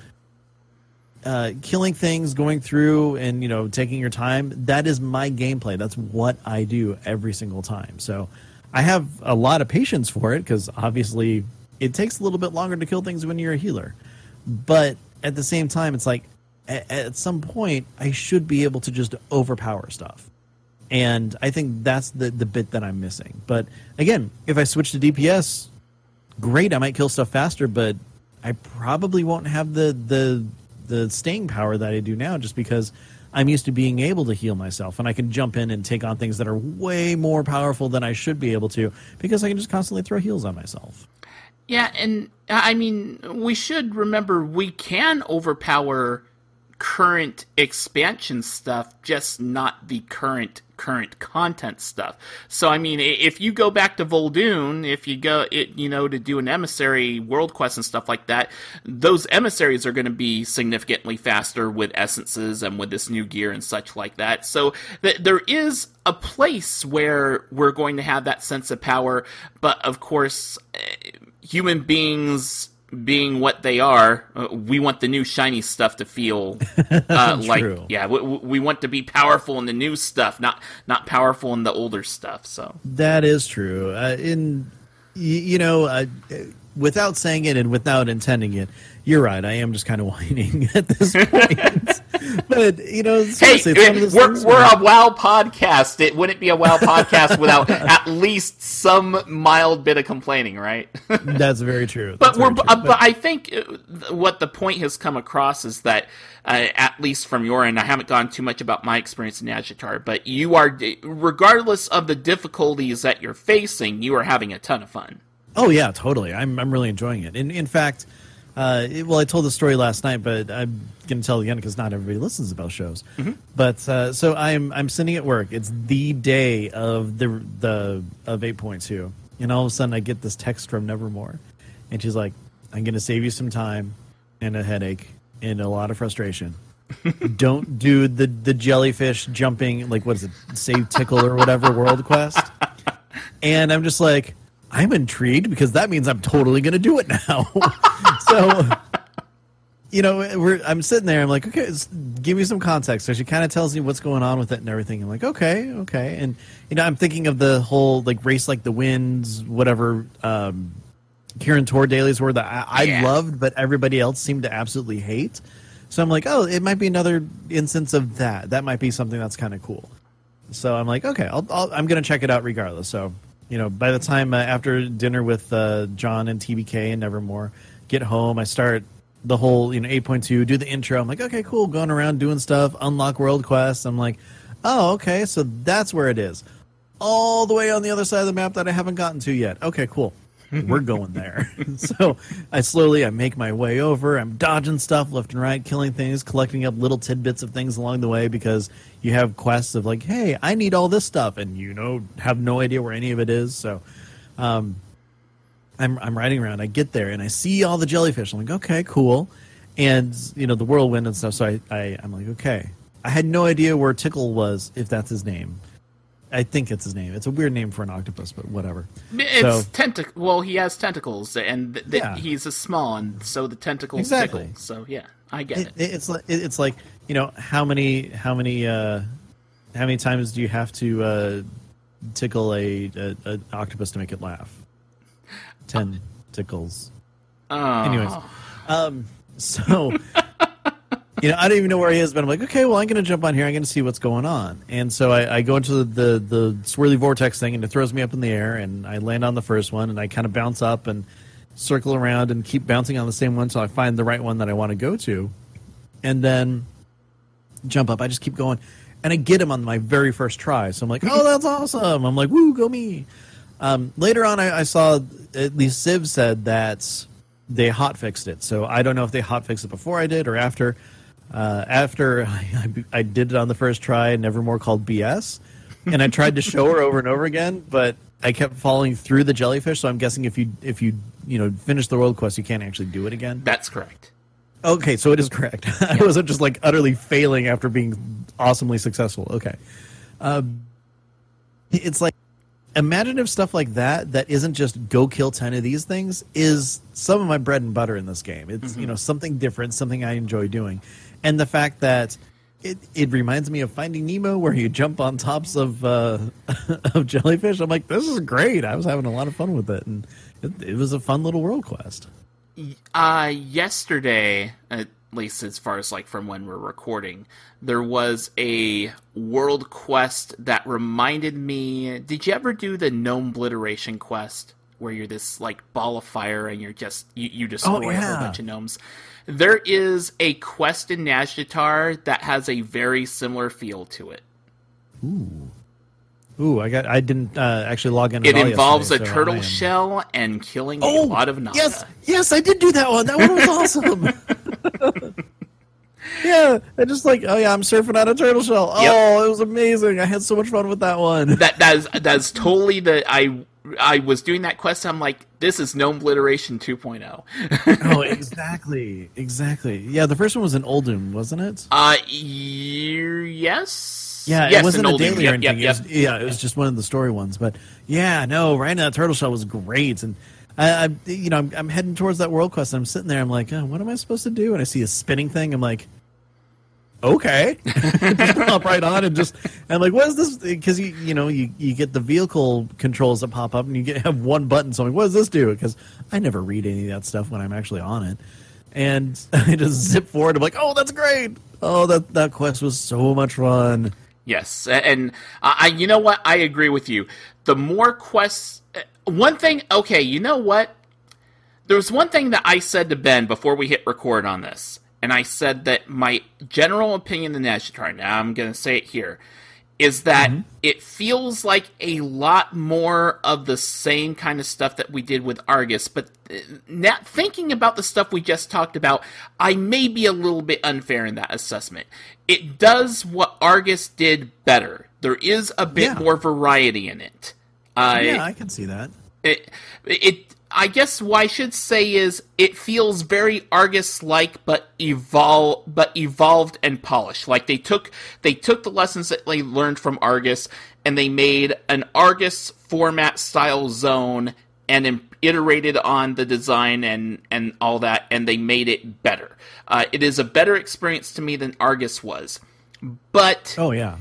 uh, killing things, going through and, you know, taking your time, that is my gameplay. That's what I do every single time. So I have a lot of patience for it, because obviously it takes a little bit longer to kill things when you're a healer. But at the same time, it's like at, at some point I should be able to just overpower stuff. And I think that's the, the bit that I'm missing. But again, if I switch to D P S, great, I might kill stuff faster, but I probably won't have the, the the staying power that I do now, just because I'm used to being able to heal myself, and I can jump in and take on things that are way more powerful than I should be able to, because I can just constantly throw heals on myself. Yeah, and I mean, we should remember we can overpower current expansion stuff, just not the current current content stuff. So, I mean, if you go back to Vol'dun, if you go, it, you know, to do an emissary world quest and stuff like that, those emissaries are going to be significantly faster with essences and with this new gear and such like that. So th- there is a place where we're going to have that sense of power, but of course, human beings being what they are, uh, we want the new shiny stuff to feel uh, like, yeah, we, we want to be powerful in the new stuff, not not powerful in the older stuff. So that is true. Uh, in you know, uh, without saying it and without intending it, you're right. I am just kind of whining at this point. But, you know, hey, it, we're, we're a WoW podcast. It wouldn't be a WoW podcast without at least some mild bit of complaining, right? That's very true. But That's we're very true. Uh, but, but I think what the point has come across is that, uh, at least from your end, I haven't gone too much about my experience in Azsh'tar, but you are, regardless of the difficulties that you're facing, you are having a ton of fun. Oh yeah, totally. I'm I'm really enjoying it. In in fact, uh, it, well, I told the story last night, but I'm going to tell it again because not everybody listens about shows. Mm-hmm. But uh, so I'm I'm sitting at work. It's the day of the the of eight point two, and all of a sudden I get this text from Nevermore, and she's like, "I'm going to save you some time and a headache and a lot of frustration. Don't do the the jellyfish jumping, like what is it, Save Tickle or whatever world quest." And I'm just like, I'm intrigued because that means I'm totally going to do it now. So, you know, we're, I'm sitting there. I'm like, okay, give me some context. So she kind of tells me what's going on with it and everything. I'm like, okay, okay. And, you know, I'm thinking of the whole, like, Race Like the Winds, whatever, um, Kieran Tor dailies were that I, I yeah. loved, but everybody else seemed to absolutely hate. So I'm like, oh, it might be another instance of that. That might be something that's kind of cool. So I'm like, okay, I'll, I'll, I'm going to check it out regardless. So, you know, by the time uh, after dinner with uh, John and T B K and Nevermore, get home, I start the whole, you know, eight point two, do the intro. I'm like, okay, cool, going around doing stuff, unlock world quests. I'm like, oh, okay, so that's where it is. All the way on the other side of the map that I haven't gotten to yet. Okay, cool. We're going there. So I slowly, I make my way over. I'm dodging stuff left and right, killing things, collecting up little tidbits of things along the way because you have quests of like, hey, I need all this stuff, and you know, have no idea where any of it is. So um, I'm I'm riding around. I get there and I see all the jellyfish. I'm like, okay, cool, and you know the whirlwind and stuff. So I, I I'm like, okay. I had no idea where Tickle was, if that's his name. I think it's his name. It's a weird name for an octopus, but whatever. It's so, tentac- Well, he has tentacles, and th- th- yeah. he's a small, and so the tentacles exactly. tickle. So yeah, I get it, it. It's like it's like you know how many how many uh, how many times do you have to uh, tickle a, a, a octopus to make it laugh? Ten uh, tickles. Oh. Anyways, um, so. You know, I don't even know where he is, but I'm like, okay, well, I'm going to jump on here. I'm going to see what's going on. And so I, I go into the, the, the swirly vortex thing, and it throws me up in the air, and I land on the first one, and I kind of bounce up and circle around and keep bouncing on the same one until I find the right one that I want to go to. And then jump up. I just keep going. And I get him on my very first try. So I'm like, oh, that's awesome. I'm like, woo, go me. Um, later on, I, I saw, at least Civ said that they hotfixed it. So I don't know if they hotfixed it before I did or after. Uh, after I, I did it on the first try, Nevermore called B S, and I tried to show her over and over again, but I kept falling through the jellyfish. So I'm guessing if you if you you know finish the world quest, you can't actually do it again. That's correct. Okay, so it is correct. I wasn't just like utterly failing after being awesomely successful. Okay, um, it's like imaginative stuff like that that isn't just go kill ten of these things is some of my bread and butter in this game. It's mm-hmm. you know something different, something I enjoy doing. And the fact that it, it reminds me of Finding Nemo, where you jump on tops of uh, of jellyfish. I'm like, this is great. I was having a lot of fun with it, and it, it was a fun little world quest. Uh, yesterday, at least as far as like from when we're recording, there was a world quest that reminded me. Did you ever do the gnome obliteration quest, where you're this like ball of fire and you're just you, you destroy oh, yeah. a whole bunch of gnomes? There is a quest in Azsh'tar that has a very similar feel to it. Ooh, ooh! I got. I didn't uh, actually log in. It involves a so turtle am... shell and killing oh, a lot of Naga. Yes, yes, I did do that one. That one was awesome. Yeah, and just like, oh yeah, I'm surfing on a turtle shell. Oh, yep. It was amazing. I had so much fun with that one. That that's that's totally the I I was doing that quest. I'm like, this is Gnome Obliteration two point oh. Oh, exactly, exactly. Yeah, the first one was in Uldum, wasn't it? Uh, yes. Yeah, yes, it wasn't a Uldum. daily Yep, or anything. Yep, it was, yep. yeah, it was just one of the story ones. But yeah, no, right now that turtle shell was great, and I, I you know, I'm, I'm heading towards that world quest, and I'm sitting there, I'm like, oh, what am I supposed to do? And I see a spinning thing. I'm like, okay, just pop right on and just I'm like, what is this? Because you you know you, you get the vehicle controls that pop up and you get have one button. So I'm like, what does this do? Because I never read any of that stuff when I'm actually on it, and I just zip forward. I'm like, oh, that's great. Oh, that that quest was so much fun. Yes, and I you know what, I agree with you. The more quests, one thing. Okay, you know what? There was one thing that I said to Ben before we hit record on this. And I said that my general opinion of Nazjatar, now I'm going to say it here, is that mm-hmm. it feels like a lot more of the same kind of stuff that we did with Argus. But now, thinking about the stuff we just talked about, I may be a little bit unfair in that assessment. It does what Argus did better. There is a bit yeah. more variety in it. Uh, yeah, I can see that. It, it, I guess what I should say is it feels very Argus-like, but evol- but evolved and polished. Like they took they took the lessons that they learned from Argus and they made an Argus format style zone and im- iterated on the design and and all that, and they made it better. Uh, it is a better experience to me than Argus was, but oh yeah,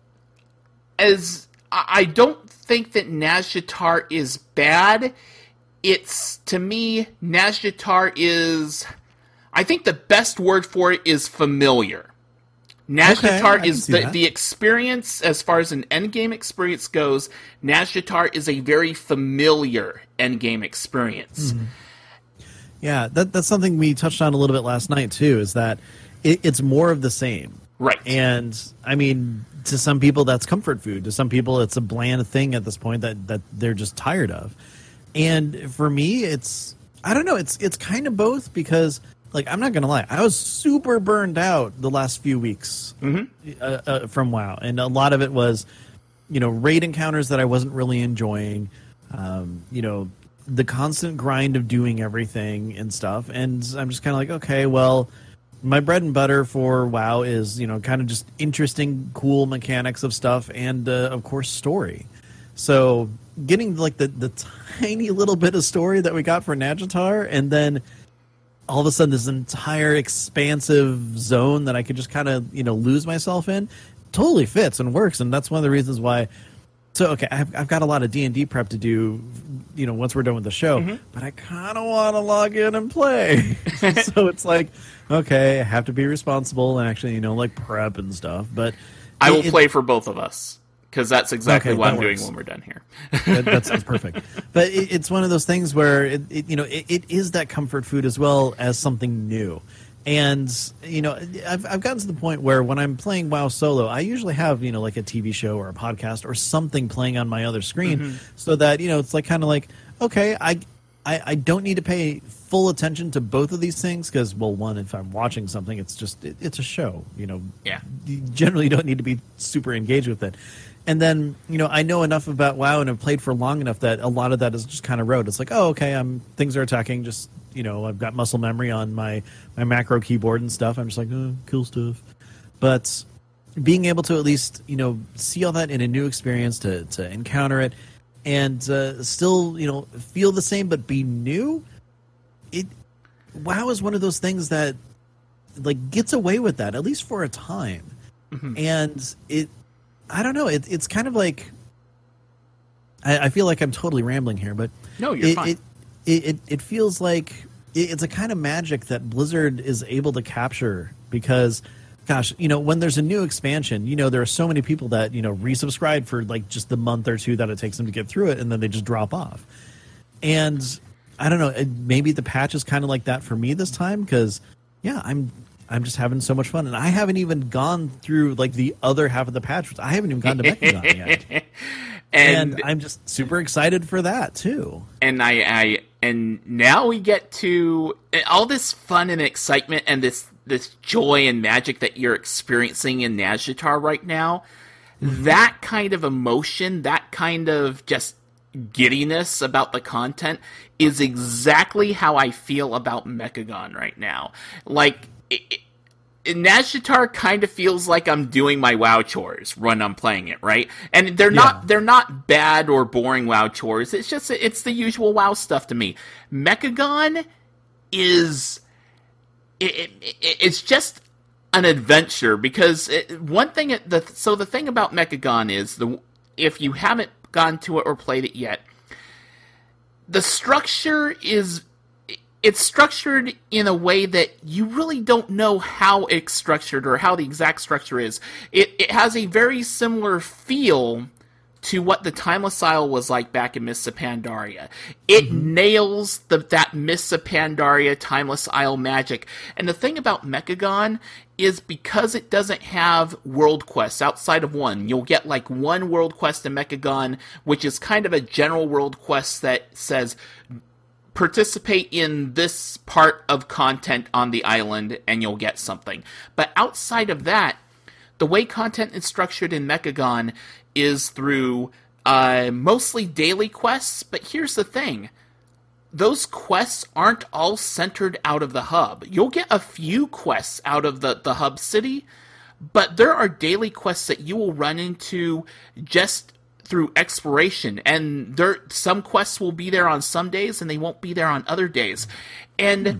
as I, I don't think that Nazjatar is bad. It's, to me, Nazjatar is, I think the best word for it is familiar. Nazjatar okay, is the, the experience, as far as an endgame experience goes, Nazjatar is a very familiar endgame experience. Mm-hmm. Yeah, that, that's something we touched on a little bit last night, too, is that it, it's more of the same. Right. And, I mean, to some people, that's comfort food. To some people, it's a bland thing at this point that, that they're just tired of. And for me, it's, I don't know, it's it's kind of both because, like, I'm not going to lie, I was super burned out the last few weeks mm-hmm. uh, uh, from WoW. And a lot of it was, you know, raid encounters that I wasn't really enjoying, um, you know, the constant grind of doing everything and stuff. And I'm just kind of like, okay, well, my bread and butter for WoW is, you know, kind of just interesting, cool mechanics of stuff and, uh, of course, story. So getting like the, the tiny little bit of story that we got for Nazjatar, and then all of a sudden this entire expansive zone that I could just kind of, you know, lose myself in, totally fits and works. And that's one of the reasons why. So, okay, I've, I've got a lot of D and D prep to do, you know, once we're done with the show, mm-hmm. but I kind of want to log in and play. So it's like, okay, I have to be responsible and actually, you know, like prep and stuff. But I will it, play for both of us. Because that's exactly okay, what I'm works. doing when we're done here. that, that sounds perfect. But it, it's one of those things where it, it you know it, it is that comfort food as well as something new. And you know I've I've gotten to the point where when I'm playing WoW solo, I usually have you know like a T V show or a podcast or something playing on my other screen, mm-hmm. so that you know it's like kind of like okay, I, I I don't need to pay full attention to both of these things because well, one, if I'm watching something, it's just it, it's a show. You know, yeah. You generally don't need to be super engaged with it. And then, you know, I know enough about WoW and have played for long enough that a lot of that is just kind of rote. It's like, oh, okay, I'm things are attacking. Just, you know, I've got muscle memory on my, my macro keyboard and stuff. I'm just like, oh, cool stuff. But being able to at least, you know, see all that in a new experience, to, to encounter it, and uh, still, you know, feel the same but be new, it WoW is one of those things that, like, gets away with that, at least for a time. Mm-hmm. And it... I don't know. It, it's kind of like I, I feel like I'm totally rambling here, but no, you're it, fine. It, it, it it feels like it, it's a kind of magic that Blizzard is able to capture because, gosh, you know, when there's a new expansion, you know, there are so many people that you know resubscribe for like just the month or two that it takes them to get through it, and then they just drop off. And I don't know. Maybe the patch is kind of like that for me this time because, yeah, I'm. I'm just having so much fun, and I haven't even gone through like the other half of the patch. I haven't even gone to Mechagon yet, and, and I'm just super excited for that too. And I, I, and now we get to all this fun and excitement, and this this joy and magic that you're experiencing in Nazjatar right now, mm-hmm. that kind of emotion, that kind of just giddiness about the content is exactly how I feel about Mechagon right now. Like, it, it, Nazjatar kind of feels like I'm doing my WoW chores when I'm playing it, right? And they're not yeah. they're not bad or boring WoW chores. It's just it's the usual WoW stuff to me. Mechagon is it, it, it, it's just an adventure because it, one thing the so the thing about Mechagon is the if you haven't gone to it or played it yet, the structure is it's structured in a way that you really don't know how it's structured or how the exact structure is. It it has a very similar feel to what the Timeless Isle was like back in Mists of Pandaria. It mm-hmm. nails the, that Mists of Pandaria Timeless Isle magic. And the thing about Mechagon is because it doesn't have world quests outside of one. You'll get like one world quest in Mechagon, which is kind of a general world quest that says, participate in this part of content on the island and you'll get something. But outside of that, the way content is structured in Mechagon is through uh, mostly daily quests, but here's the thing. Those quests aren't all centered out of the hub. You'll get a few quests out of the, the hub city, but there are daily quests that you will run into just through exploration, and there some quests will be there on some days and they won't be there on other days. And mm.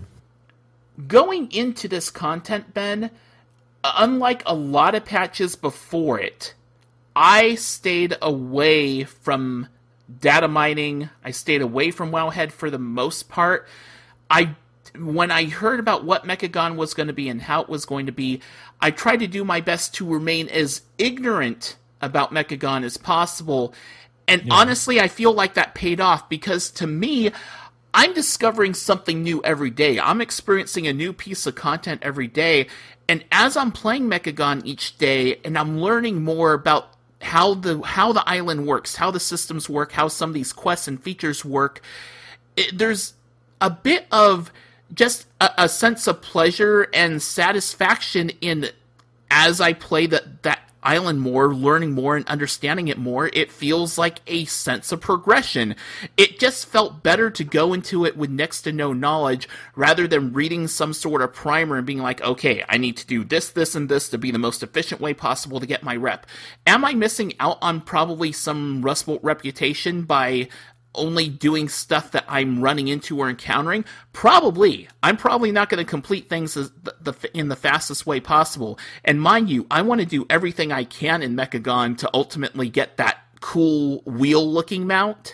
going into this content, Ben, unlike a lot of patches before it, I stayed away from data mining. I stayed away from Wowhead for the most part. I when I heard about what Mechagon was going to be and how it was going to be, I tried to do my best to remain as ignorant about Mechagon as possible. And yeah. honestly, I feel like that paid off because to me, I'm discovering something new every day. I'm experiencing a new piece of content every day. And as I'm playing Mechagon each day and I'm learning more about how the how the island works, how the systems work, how some of these quests and features work, it, there's a bit of just a, a sense of pleasure and satisfaction in as I play that that island more, learning more and understanding it more. It feels like a sense of progression. It just felt better to go into it with next to no knowledge rather than reading some sort of primer and being like, okay, I need to do this, this, and this to be the most efficient way possible to get my rep. Am I missing out on probably some Rust Bolt reputation by only doing stuff that I'm running into or encountering? Probably. I'm probably not going to complete things as the, the, in the fastest way possible. And mind you, I want to do everything I can in Mechagon to ultimately get that cool wheel-looking mount.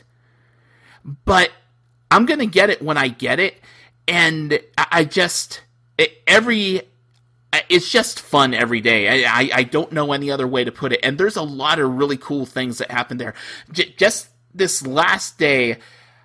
But I'm going to get it when I get it. And I, I just... It, every... It's just fun every day. I, I, I don't know any other way to put it. And there's a lot of really cool things that happen there. J- just... This last day,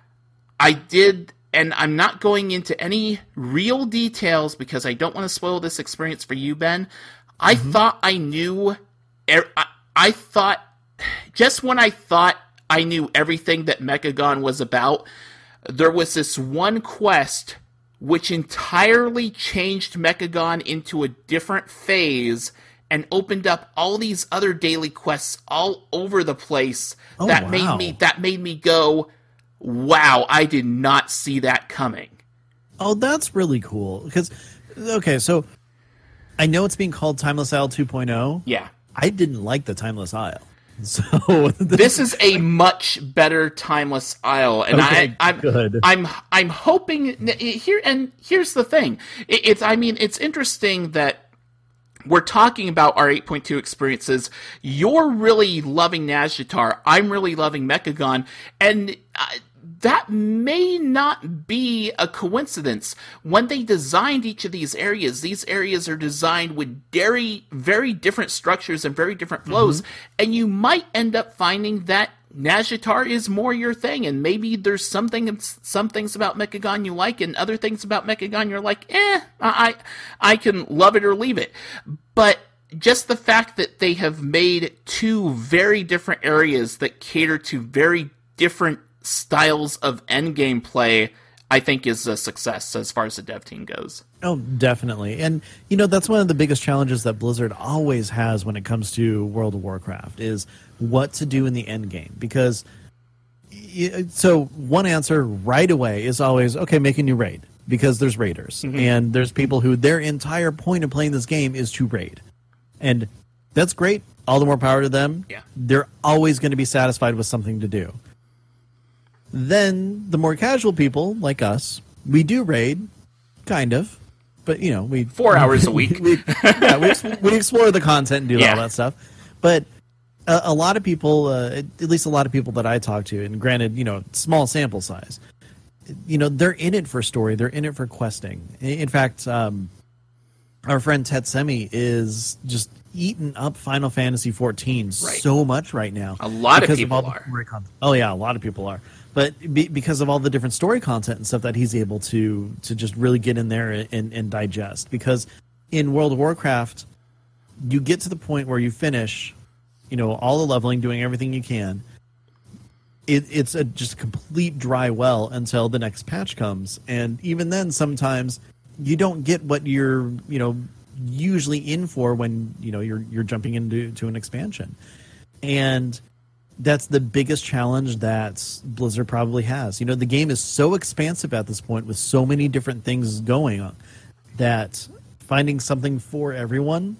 I did, and I'm not going into any real details because I don't want to spoil this experience for you, Ben. I mm-hmm. thought I knew, I, I thought, just when I thought I knew everything that Mechagon was about, there was this one quest which entirely changed Mechagon into a different phase and opened up all these other daily quests all over the place oh, that wow. made me that made me go, wow, I did not see that coming. Oh, that's really cool. Because, okay, so I know it's being called Timeless Isle two point oh. Yeah. I didn't like the Timeless Isle. So this is a much better Timeless Isle, and okay, I, I'm, good. I'm, I'm hoping here. And here's the thing: it, it's, I mean, it's interesting that we're talking about our eight point two experiences. You're really loving Nazjatar. I'm really loving Mechagon. And uh, that may not be a coincidence. When they designed each of these areas, these areas are designed with very, very different structures and very different flows. Mm-hmm. And you might end up finding that Nazjatar is more your thing, and maybe there's something, some things about Mechagon you like, and other things about Mechagon you're like, eh, I, I can love it or leave it. But just the fact that they have made two very different areas that cater to very different styles of endgame play, I think is a success as far as the dev team goes. Oh, definitely. And, you know, that's one of the biggest challenges that Blizzard always has when it comes to World of Warcraft is what to do in the end game. Because, so one answer right away is always, okay, make a new raid. Because there's raiders. Mm-hmm. And there's people who their entire point of playing this game is to raid. And that's great. All the more power to them. Yeah. They're always going to be satisfied with something to do. Then the more casual people like us, we do raid, kind of, but you know we four hours a week. we, yeah, we, we explore the content and do yeah. all that stuff. But a, a lot of people, uh, at least a lot of people that I talk to, and granted, you know, small sample size, you know, they're in it for story. They're in it for questing. In fact, um, our friend Tetsemi is just eating up Final Fantasy fourteen right. so much right now. A lot of people of are. Oh yeah, a lot of people are. But be, because of all the different story content and stuff that he's able to to just really get in there and, and digest. Because in World of Warcraft, you get to the point where you finish, you know, all the leveling, doing everything you can. It, it's a just a complete dry well until the next patch comes, and even then, sometimes you don't get what you're, you know, usually in for when you know you're you're jumping into to an expansion, and that's the biggest challenge that Blizzard probably has. You know, the game is so expansive at this point with so many different things going on that finding something for everyone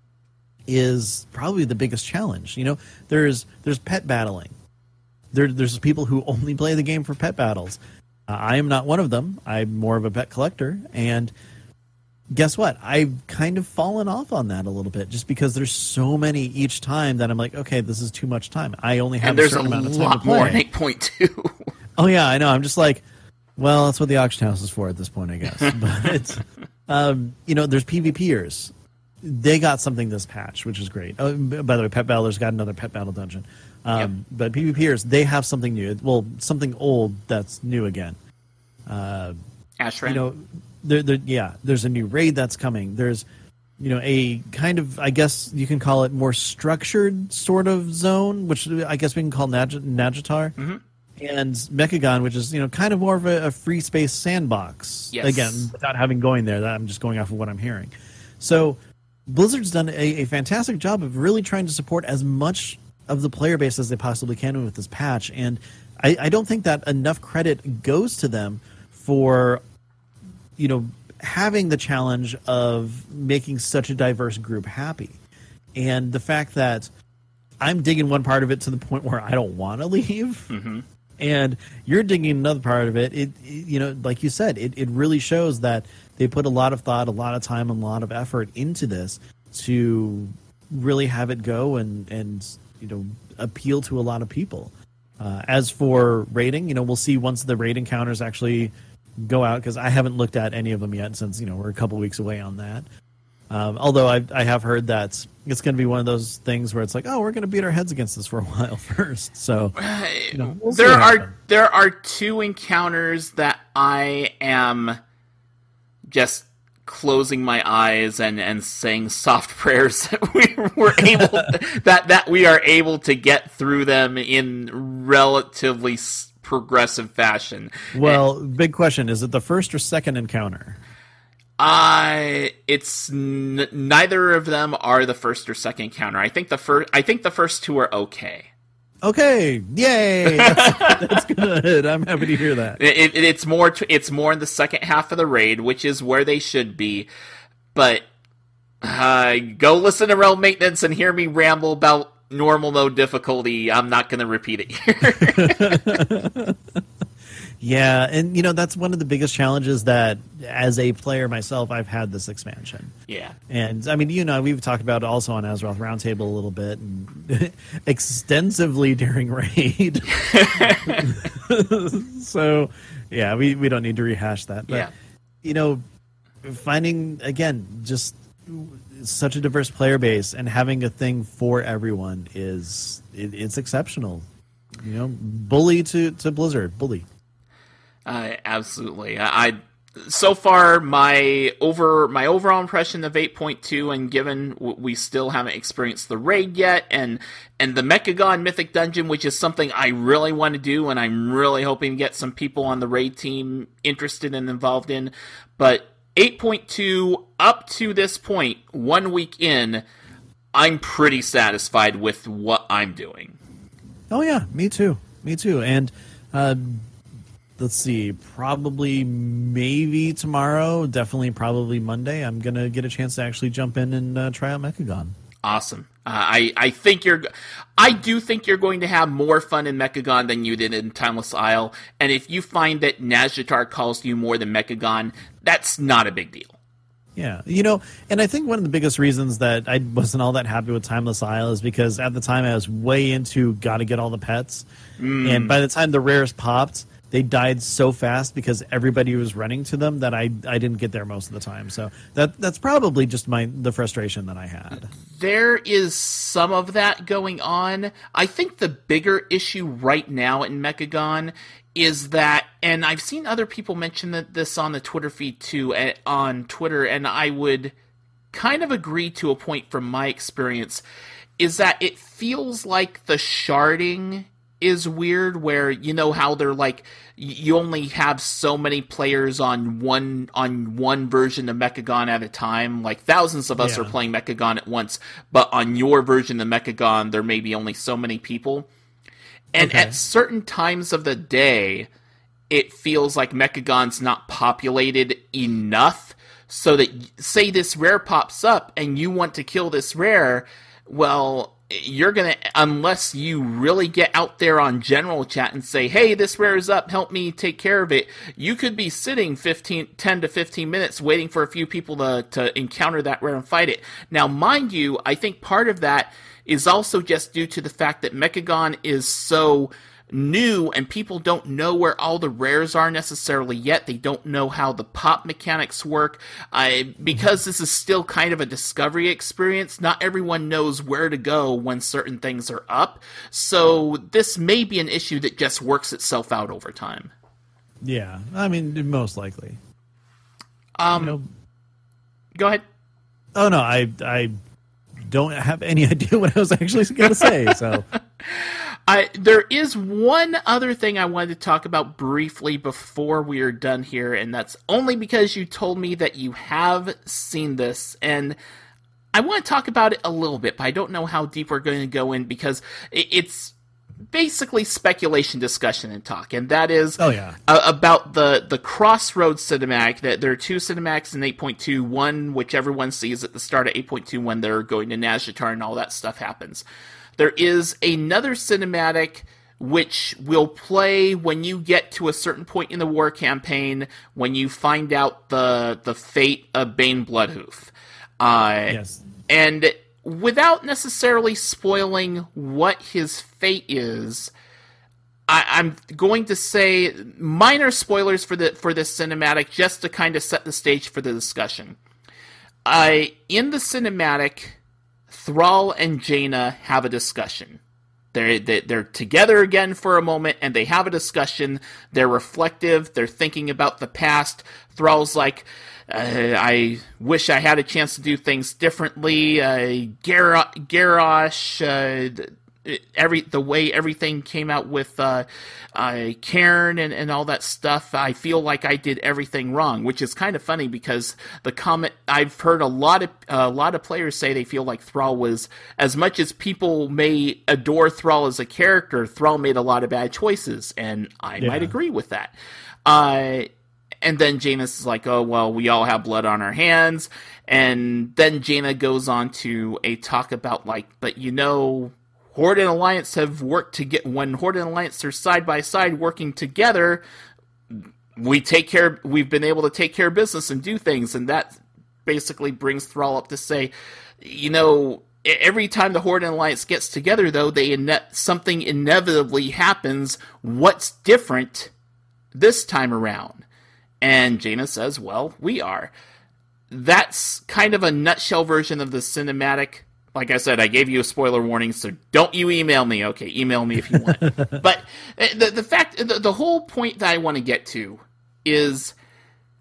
is probably the biggest challenge. You know, there's there's pet battling. There, there's people who only play the game for pet battles. Uh, I am not one of them. I'm more of a pet collector, and guess what? I've kind of fallen off on that a little bit just because there's so many each time that I'm like, okay, this is too much time. I only have and a certain a amount of time to play. There's a lot more in eight point two. Oh, yeah, I know. I'm just like, well, that's what the auction house is for at this point, I guess. But, um, you know, there's PvPers. They got something this patch, which is great. Oh, by the way, Pet Battler's got another Pet Battle dungeon. Um, yep. But PvPers, they have something new. Well, something old that's new again. Uh, Ashran. You know, There, there, yeah, there's a new raid that's coming. There's, you know, a kind of, I guess you can call it more structured sort of zone, which I guess we can call Nag- Nagitar. Mm-hmm. And Mechagon, which is, you know, kind of more of a, a free space sandbox. Yes. Again, without having going there, that I'm just going off of what I'm hearing. So Blizzard's done a, a fantastic job of really trying to support as much of the player base as they possibly can with this patch. And I, I don't think that enough credit goes to them for, you know, having the challenge of making such a diverse group happy. And the fact that I'm digging one part of it to the point where I don't want to leave. Mm-hmm. And you're digging another part of it. It, it you know, like you said, it, it really shows that they put a lot of thought, a lot of time, and a lot of effort into this to really have it go and, and you know, appeal to a lot of people. Uh, as for rating, you know, we'll see once the raid encounters actually go out, because I haven't looked at any of them yet since, you know, we're a couple weeks away on that. Um, although I, I have heard that it's going to be one of those things where it's like, oh, we're going to beat our heads against this for a while first. So you know, we'll there are there are two encounters that I am just closing my eyes and, and saying soft prayers that we were able that that we are able to get through them in relatively progressive fashion. Well, and, big question: is it the first or second encounter? Uh, it's n- neither of them are the first or second encounter. I think the first. I think the first two are okay. Okay, yay! That's, that's good. I'm happy to hear that. It, it, it's more. T- it's more in the second half of the raid, which is where they should be. But uh, go listen to Realm Maintenance and hear me ramble about normal mode difficulty. I'm not going to repeat it here. Yeah, and you know that's one of the biggest challenges that, as a player myself, I've had this expansion. Yeah, and I mean, you know, we've talked about it also on Azeroth Roundtable a little bit, and extensively during raid. So, yeah, we, we don't need to rehash that. But, yeah, you know, finding again just such a diverse player base and having a thing for everyone is it, it's exceptional. You know, bully to, to Blizzard, bully. Uh, absolutely. I so far, my over my overall impression of eight point two, and given we still haven't experienced the raid yet, and and the Mechagon Mythic Dungeon, which is something I really want to do, and I'm really hoping to get some people on the raid team interested and involved in. But eight point two, up to this point, one week in, I'm pretty satisfied with what I'm doing. Oh yeah, me too. Me too. And uh, let's see, probably maybe tomorrow, definitely probably Monday, I'm going to get a chance to actually jump in and uh, try out Mechagon. Awesome. Uh, I, I think you're, I do think you're going to have more fun in Mechagon than you did in Timeless Isle. And if you find that Nazjatar calls to you more than Mechagon, that's not a big deal. Yeah, you know, and I think one of the biggest reasons that I wasn't all that happy with Timeless Isle is because at the time I was way into gotta get all the pets. Mm. And by the time the rares popped, they died so fast because everybody was running to them that I I didn't get there most of the time. So that that's probably just my the frustration that I had. There is some of that going on. I think the bigger issue right now in Mechagon is that, and I've seen other people mention that this on the Twitter feed too, uh, on Twitter, and I would kind of agree to a point from my experience, is that it feels like the sharding is weird, where you know how they're like, you only have so many players on one on one version of Mechagon at a time. Like thousands of us yeah. are playing Mechagon at once, but on your version of Mechagon, there may be only so many people. And okay. at certain times of the day, it feels like Mechagon's not populated enough so that, say this rare pops up and you want to kill this rare, well, you're going to, unless you really get out there on general chat and say, hey, this rare is up, help me take care of it, you could be sitting fifteen, ten to fifteen minutes waiting for a few people to, to encounter that rare and fight it. Now, mind you, I think part of that is also just due to the fact that Mechagon is so new and people don't know where all the rares are necessarily yet. They don't know how the pop mechanics work. I, because this is still kind of a discovery experience, not everyone knows where to go when certain things are up. So this may be an issue that just works itself out over time. Yeah, I mean, most likely. Um, you know, go ahead. Oh, no, I... I don't have any idea what I was actually going to say. So, I there is one other thing I wanted to talk about briefly before we are done here, and that's only because you told me that you have seen this, and I want to talk about it a little bit, but I don't know how deep we're going to go in because it's basically speculation, discussion, and talk, and that is oh, yeah. uh, about the, the Crossroads cinematic. That there are two cinematics in eight point two, one which everyone sees at the start of eight point two when they're going to Nazjatar and all that stuff happens. There is another cinematic which will play when you get to a certain point in the war campaign, when you find out the the fate of Bane Bloodhoof. Uh, yes. And without necessarily spoiling what his fate is, I, I'm going to say minor spoilers for the for this cinematic, just to kind of set the stage for the discussion. I in the cinematic, Thrall and Jaina have a discussion. They're they're together again for a moment, and they have a discussion. They're reflective. They're thinking about the past. Thrall's like, Uh, I wish I had a chance to do things differently. Uh, Gar- Garrosh, uh, every the way everything came out with uh, uh, Cairn and, and all that stuff, I feel like I did everything wrong, which is kind of funny because the comment I've heard a lot of a lot of players say they feel like Thrall was, as much as people may adore Thrall as a character, Thrall made a lot of bad choices, and I yeah. might agree with that. Uh, And then Janus is like, oh, well, we all have blood on our hands. And then Jaina goes on to a talk about, like, but you know, Horde and Alliance have worked to get, when Horde and Alliance are side by side working together, we take care, we've been able to take care of business and do things. And that basically brings Thrall up to say, you know, every time the Horde and Alliance gets together, though, they ine- something inevitably happens. What's different this time around? And Jaina says, well, we are. That's kind of a nutshell version of the cinematic. Like I said, I gave you a spoiler warning, so don't you email me. Okay, email me if you want. But the, the fact, the, the whole point that I want to get to is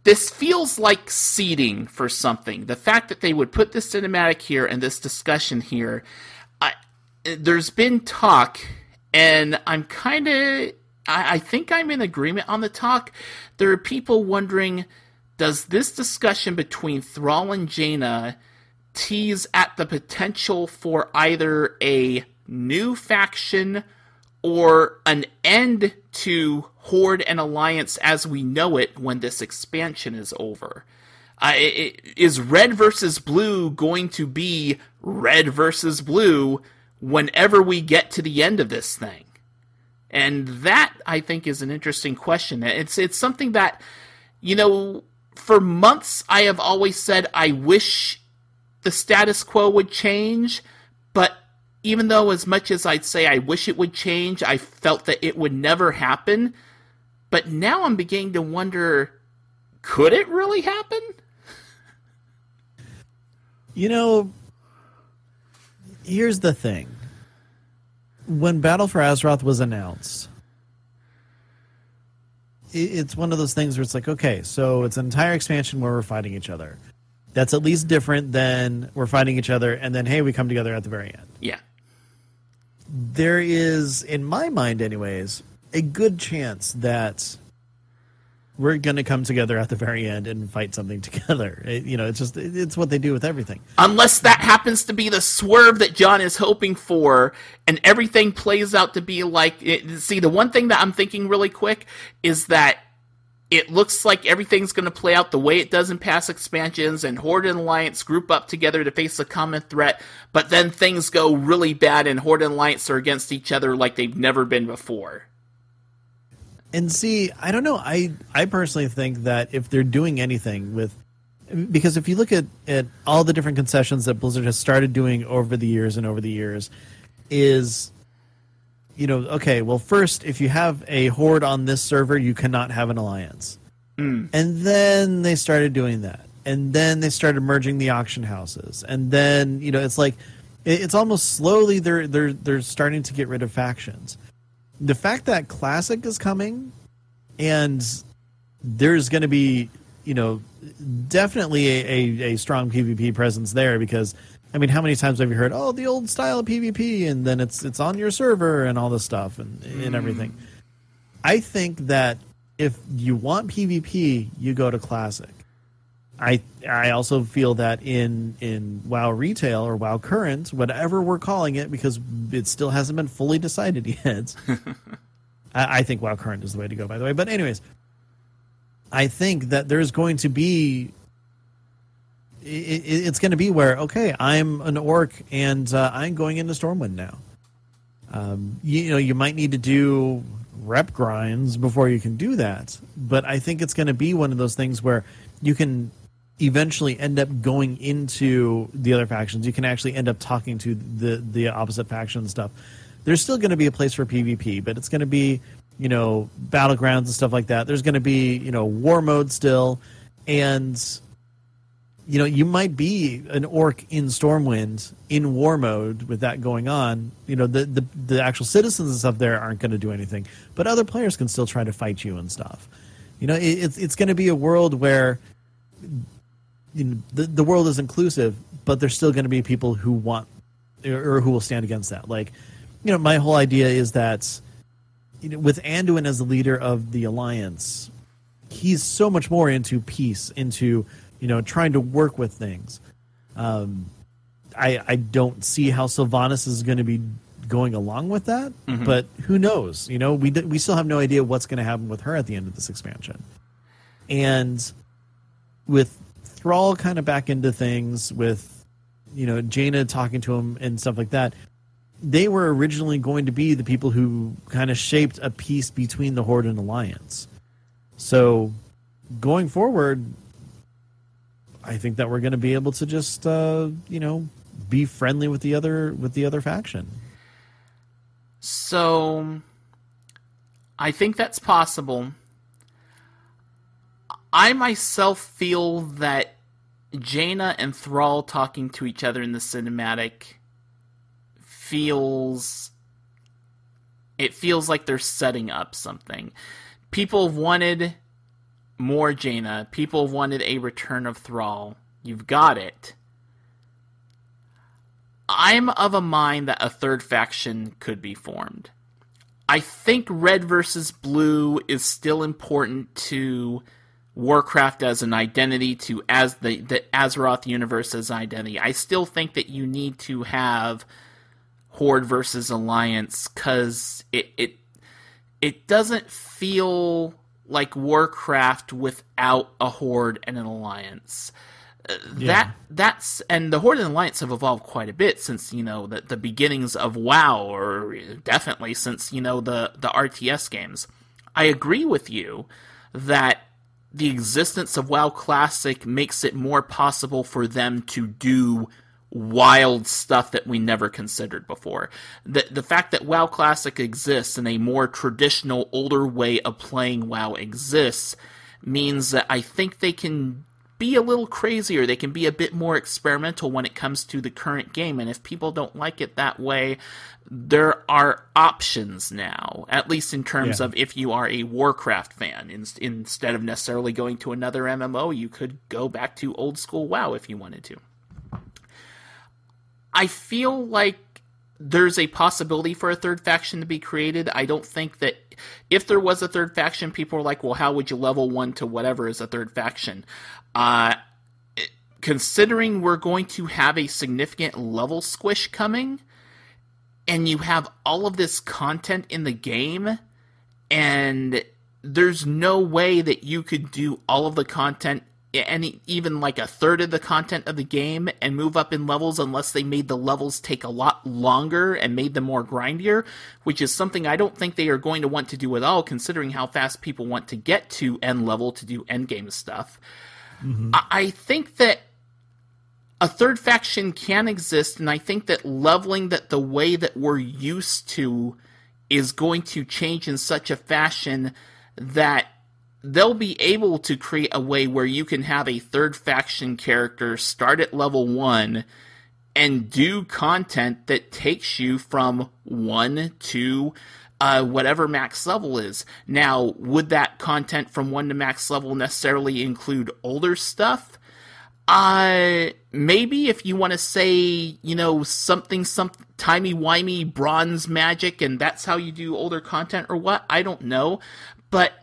this feels like seeding for something. The fact that they would put this cinematic here and this discussion here, I, there's been talk, and I'm kind of, I, I think I'm in agreement on the talk. There are people wondering, does this discussion between Thrall and Jaina tease at the potential for either a new faction or an end to Horde and Alliance as we know it when this expansion is over? Uh, it, is Red versus Blue going to be Red versus Blue whenever we get to the end of this thing? And that, I think, is an interesting question. It's it's something that, you know, for months I have always said I wish the status quo would change, but even though as much as I'd say I wish it would change, I felt that it would never happen. But now I'm beginning to wonder, could it really happen? You know, here's the thing. When Battle for Azeroth was announced, it's one of those things where it's like, okay, so it's an entire expansion where we're fighting each other. That's at least different than we're fighting each other, and then, hey, we come together at the very end. Yeah. There is, in my mind anyways, a good chance that we're going to come together at the very end and fight something together. It, you know, it's just, it's what they do with everything. Unless that happens to be the swerve that John is hoping for, and everything plays out to be like, it, see, the one thing that I'm thinking really quick is that it looks like everything's going to play out the way it does in past expansions, and Horde and Alliance group up together to face a common threat, but then things go really bad and Horde and Alliance are against each other like they've never been before. And see, I don't know, I, I personally think that if they're doing anything with... Because if you look at, at all the different concessions that Blizzard has started doing over the years and over the years, is... You know, okay, well, first, if you have a Horde on this server, you cannot have an Alliance. Mm. And then they started doing that. And then they started merging the auction houses. And then, you know, it's like, it's almost slowly they're they're they're starting to get rid of factions. The fact that Classic is coming, and there's going to be, you know, definitely a, a, a strong PvP presence there, because... I mean, how many times have you heard, oh, the old style of PvP, and then it's it's on your server and all this stuff and, and everything. I think that if you want PvP, you go to Classic. I I also feel that in, in WoW Retail or WoW Current, whatever we're calling it, because it still hasn't been fully decided yet. I, I think WoW Current is the way to go, by the way. But anyways, I think that there's going to be... It, it, it's going to be where, okay, I'm an orc and uh, I'm going into Stormwind now. Um, you, you know, you might need to do rep grinds before you can do that, but I think it's going to be one of those things where you can eventually end up going into the other factions. You can actually end up talking to the the opposite faction and stuff. There's still going to be a place for PvP, but it's going to be, you know, battlegrounds and stuff like that. There's going to be, you know, war mode still, and you know, you might be an orc in Stormwind in war mode with that going on. You know, the the, the actual citizens and stuff there aren't going to do anything, but other players can still try to fight you and stuff. You know, it, it's it's going to be a world where, you know, the the world is inclusive, but there's still going to be people who want or who will stand against that. Like, you know, my whole idea is that, you know, with Anduin as the leader of the Alliance, he's so much more into peace, into, you know, trying to work with things. Um, I I don't see how Sylvanas is going to be going along with that, mm-hmm. but who knows? You know, we we still have no idea what's going to happen with her at the end of this expansion. And with Thrall kind of back into things, with, you know, Jaina talking to him and stuff like that, they were originally going to be the people who kind of shaped a peace between the Horde and Alliance. So going forward, I think that we're going to be able to just, uh, you know, be friendly with the other with the other faction. So, I think that's possible. I myself feel that Jaina and Thrall talking to each other in the cinematic feels... It feels like they're setting up something. People have wanted more Jaina. People wanted a return of Thrall. You've got it. I'm of a mind that a third faction could be formed. I think Red versus Blue is still important to Warcraft as an identity, to as the, the Azeroth universe as an identity. I still think that you need to have Horde versus Alliance, because it, it it doesn't feel like Warcraft without a Horde and an Alliance. Uh, Yeah. That that's and the Horde and Alliance have evolved quite a bit since, you know, the, the beginnings of WoW, or definitely since, you know, the, the R T S games. I agree with you that the existence of WoW Classic makes it more possible for them to do wild stuff that we never considered before. The the fact that WoW Classic exists and a more traditional, older way of playing WoW exists means that I think they can be a little crazier. They can be a bit more experimental when it comes to the current game. And if people don't like it that way, there are options now, at least in terms Yeah. of if you are a Warcraft fan. In, instead of necessarily going to another M M O, you could go back to old school WoW if you wanted to. I feel like there's a possibility for a third faction to be created. I don't think that if there was a third faction, people are like, well, how would you level one to whatever is a third faction? Uh, considering we're going to have a significant level squish coming, and you have all of this content in the game, and there's no way that you could do all of the content, any even like a third of the content of the game, and move up in levels unless they made the levels take a lot longer and made them more grindier, which is something I don't think they are going to want to do at all, considering how fast people want to get to end level to do end game stuff. Mm-hmm. I, I think that a third faction can exist, and I think that leveling that the way that we're used to is going to change in such a fashion that they'll be able to create a way where you can have a third faction character start at level one and do content that takes you from one to uh, whatever max level is. Now, would that content from one to max level necessarily include older stuff? Uh, maybe if you want to say, you know, something, some timey-wimey bronze magic, and that's how you do older content or what, I don't know. But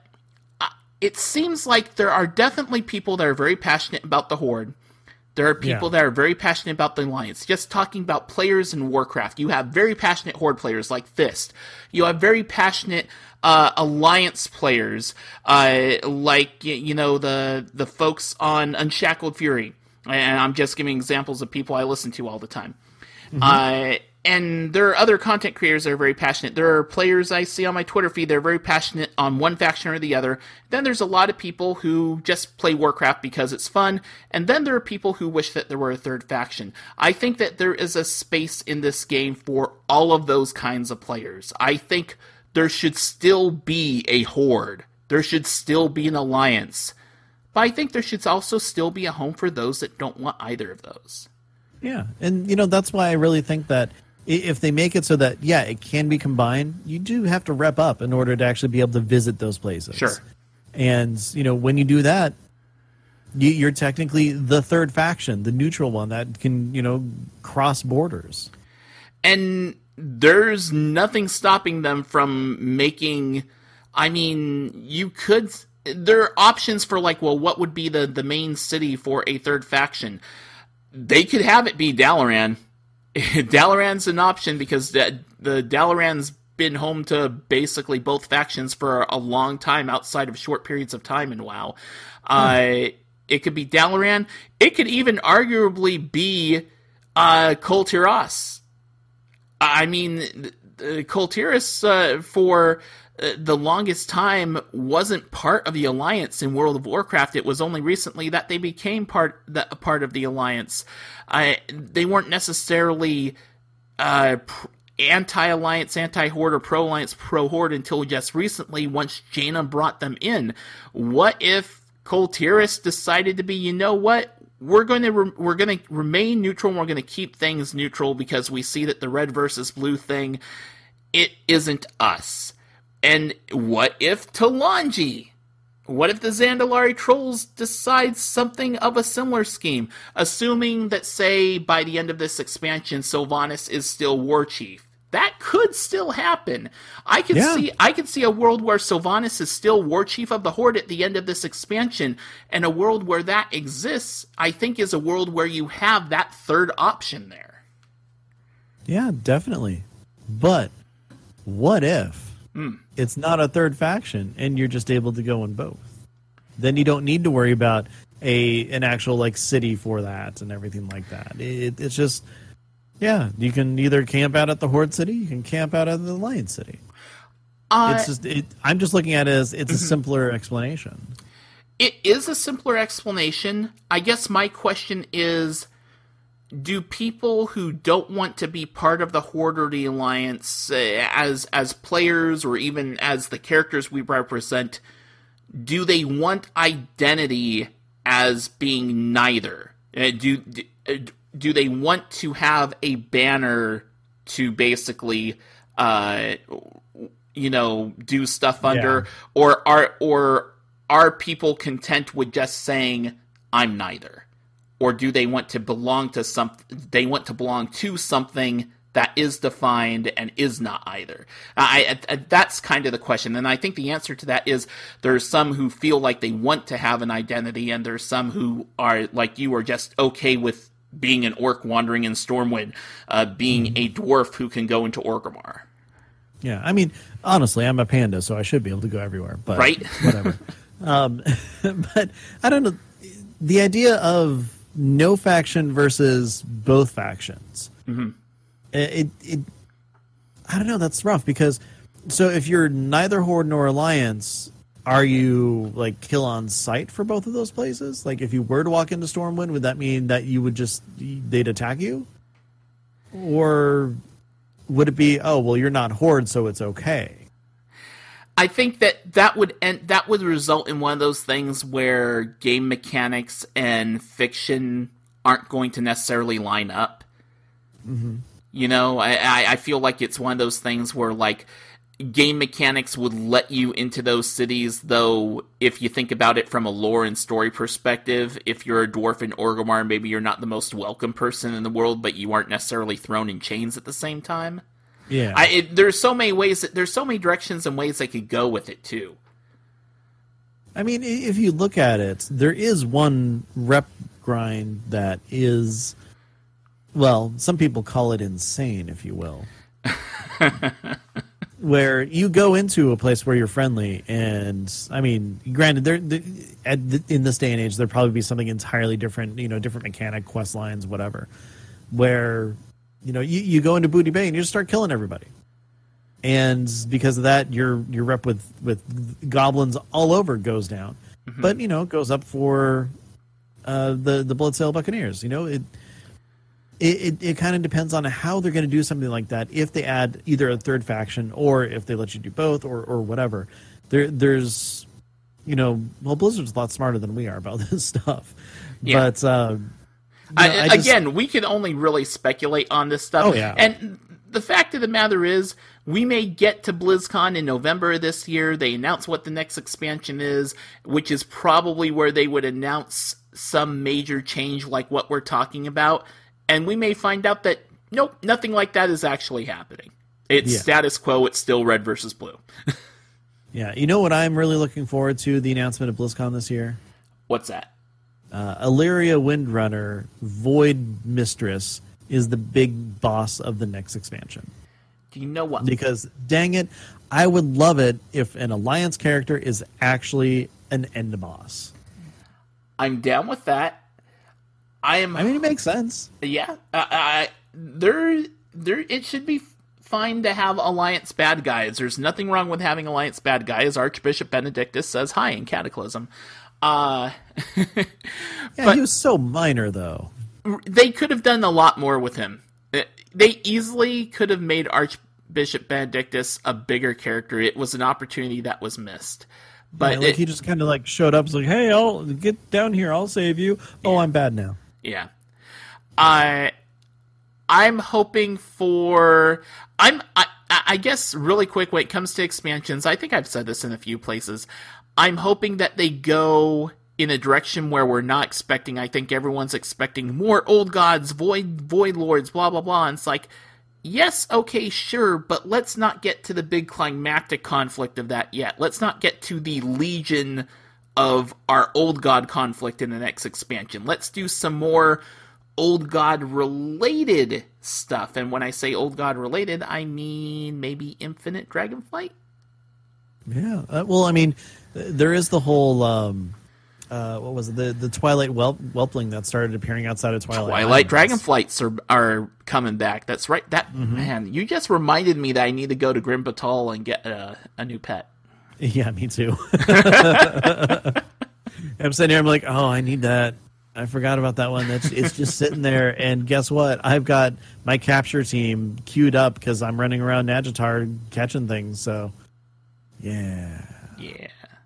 it seems like there are definitely people that are very passionate about the Horde. There are people Yeah. that are very passionate about the Alliance. Just talking about players in Warcraft, you have very passionate Horde players like Fist. You have very passionate uh, Alliance players uh, like, you know, the the folks on Unshackled Fury. And I'm just giving examples of people I listen to all the time. Mm-hmm. Uh, and there are other content creators that are very passionate. There are players I see on my Twitter feed that are very passionate on one faction or the other. Then there's a lot of people who just play Warcraft because it's fun. And then there are people who wish that there were a third faction. I think that there is a space in this game for all of those kinds of players. I think there should still be a Horde. There should still be an Alliance. But I think there should also still be a home for those that don't want either of those. Yeah, and you know that's why I really think that i- if they make it so that yeah, it can be combined, you do have to rep up in order to actually be able to visit those places. Sure. And you know when you do that, you, you're technically the third faction, the neutral one that can you know cross borders. And there's nothing stopping them from making. I mean, you could. There are options for like, well, what would be the the main city for a third faction? They could have it be Dalaran. Dalaran's an option because the, the Dalaran's been home to basically both factions for a long time outside of short periods of time in WoW. Hmm. Uh, it could be Dalaran. It could even arguably be uh, Kul Tiras. I mean, uh, Kul Tiras uh, for uh, the longest time wasn't part of the Alliance in World of Warcraft. It was only recently that they became part the, part of the Alliance. Uh, they weren't necessarily uh, pr- anti-Alliance, anti-Horde, or pro-Alliance, pro-Horde until just recently once Jaina brought them in. What if Kul Tiras decided to be, you know what? We're going to re- we're going to remain neutral, and we're going to keep things neutral because we see that the red versus blue thing, it isn't us. And what if Talanji What if the Zandalari Trolls decide something of a similar scheme? Assuming that, say, by the end of this expansion, Sylvanas is still War Chief. That could still happen. I could Yeah. see I could see a world where Sylvanas is still War Chief of the Horde at the end of this expansion, and a world where that exists, I think, is a world where you have that third option there. Yeah, definitely. But what if Mm. it's not a third faction and you're just able to go in both? Then you don't need to worry about a an actual like city for that and everything like that. It, it's just, yeah, you can either camp out at the Horde City, you can camp out at the Alliance City. Uh, It's just, it, I'm just looking at it as it's a simpler explanation. It is a simpler explanation. I guess my question is, do people who don't want to be part of the Horde or the Alliance, uh, as as players or even as the characters we represent, do they want identity as being neither? Uh, do, do do they want to have a banner to basically, uh, you know, do stuff under, Yeah. or are or are people content with just saying I'm neither? Or do they want to belong to some? They want to belong to something that is defined and is not either. I, I that's kind of the question, and I think the answer to that is there's some who feel like they want to have an identity, and there's some who are like you are just okay with being an orc wandering in Stormwind, uh, being a dwarf who can go into Orgrimmar. Yeah, I mean, honestly, I'm a panda, so I should be able to go everywhere. But Right? whatever. um, but I don't know. The idea of no faction versus both factions. Mm-hmm. It, it, I don't know. That's rough because, so if you're neither Horde nor Alliance, are you like kill on sight for both of those places? Like, if you were to walk into Stormwind, would that mean that you would just they'd attack you, or would it be, oh well, you're not Horde, so it's okay? I think that that would end, that would result in one of those things where game mechanics and fiction aren't going to necessarily line up. Mm-hmm. You know, I, I I feel like it's one of those things where, like, game mechanics would let you into those cities, though if you think about it from a lore and story perspective, if you're a dwarf in Orgrimmar, maybe you're not the most welcome person in the world, but you aren't necessarily thrown in chains at the same time. Yeah, I, it, there's so many ways, that, there's so many directions and ways they could go with it, too. I mean, if you look at it, there is one rep grind that is, well, some people call it insane, if you will. Where you go into a place where you're friendly, and I mean, granted, there the, at the, in this day and age, there'd probably be something entirely different, you know, different mechanic, quest lines, whatever. Where, you know, you, you go into Booty Bay and you just start killing everybody, and because of that, your your rep with with goblins all over goes down. Mm-hmm. But you know, it goes up for uh, the the Bloodsail Buccaneers. You know, it. It, it, it kind of depends on how they're going to do something like that. If they add either a third faction or if they let you do both or, or whatever. There there's, you know, well, Blizzard's a lot smarter than we are about this stuff. Yeah. But uh, you know, I, I just, again, we can only really speculate on this stuff. Oh, yeah. And the fact of the matter is, we may get to BlizzCon in November of this year. They announce what the next expansion is, which is probably where they would announce some major change like what we're talking about. And we may find out that, nope, nothing like that is actually happening. It's Yeah. status quo. It's still red versus blue. yeah, you know what I'm really looking forward to, the announcement of BlizzCon this year? What's that? Uh, Illyria Windrunner, Void Mistress, is the big boss of the next expansion. Do you know what? Because, dang it, I would love it if an Alliance character is actually an end boss. I'm down with that. I am. I mean, it makes sense. Yeah, I, I, there, there. It should be fine to have Alliance bad guys. There's nothing wrong with having Alliance bad guys. Archbishop Benedictus says hi in Cataclysm. Uh, yeah, but he was so minor, though. they could have done a lot more with him. They easily could have made Archbishop Benedictus a bigger character. It was an opportunity that was missed. But yeah, like it, he just kind of like showed up. Was like, "Hey, I'll get down here. I'll save you." Oh, Yeah. I'm bad now. Yeah. I I'm hoping for I'm I I guess really quick when it comes to expansions, I think I've said this in a few places. I'm hoping that they go in a direction where we're not expecting. I think everyone's expecting more old gods, void void lords, blah blah blah. And it's like, yes, okay, sure, but let's not get to the big climactic conflict of that yet. Let's not get to the Legion of our old god conflict in the next expansion. Let's do some more old god related stuff. And when I say old god related, I mean maybe Infinite Dragonflight. Yeah. Uh, well, I mean, there is the whole um, uh, what was it? The the Twilight Whelp, Whelpling that started appearing outside of Twilight. Twilight Dragonflights are are coming back. That's right. That mm-hmm. man, you just reminded me that I need to go to Grim Patal and get a, a new pet. Yeah, me too. I'm sitting here. I'm like, oh, I need that. I forgot about that one. That's it's just sitting there. And guess what? I've got my capture team queued up because I'm running around Nagitar catching things. So, yeah, yeah.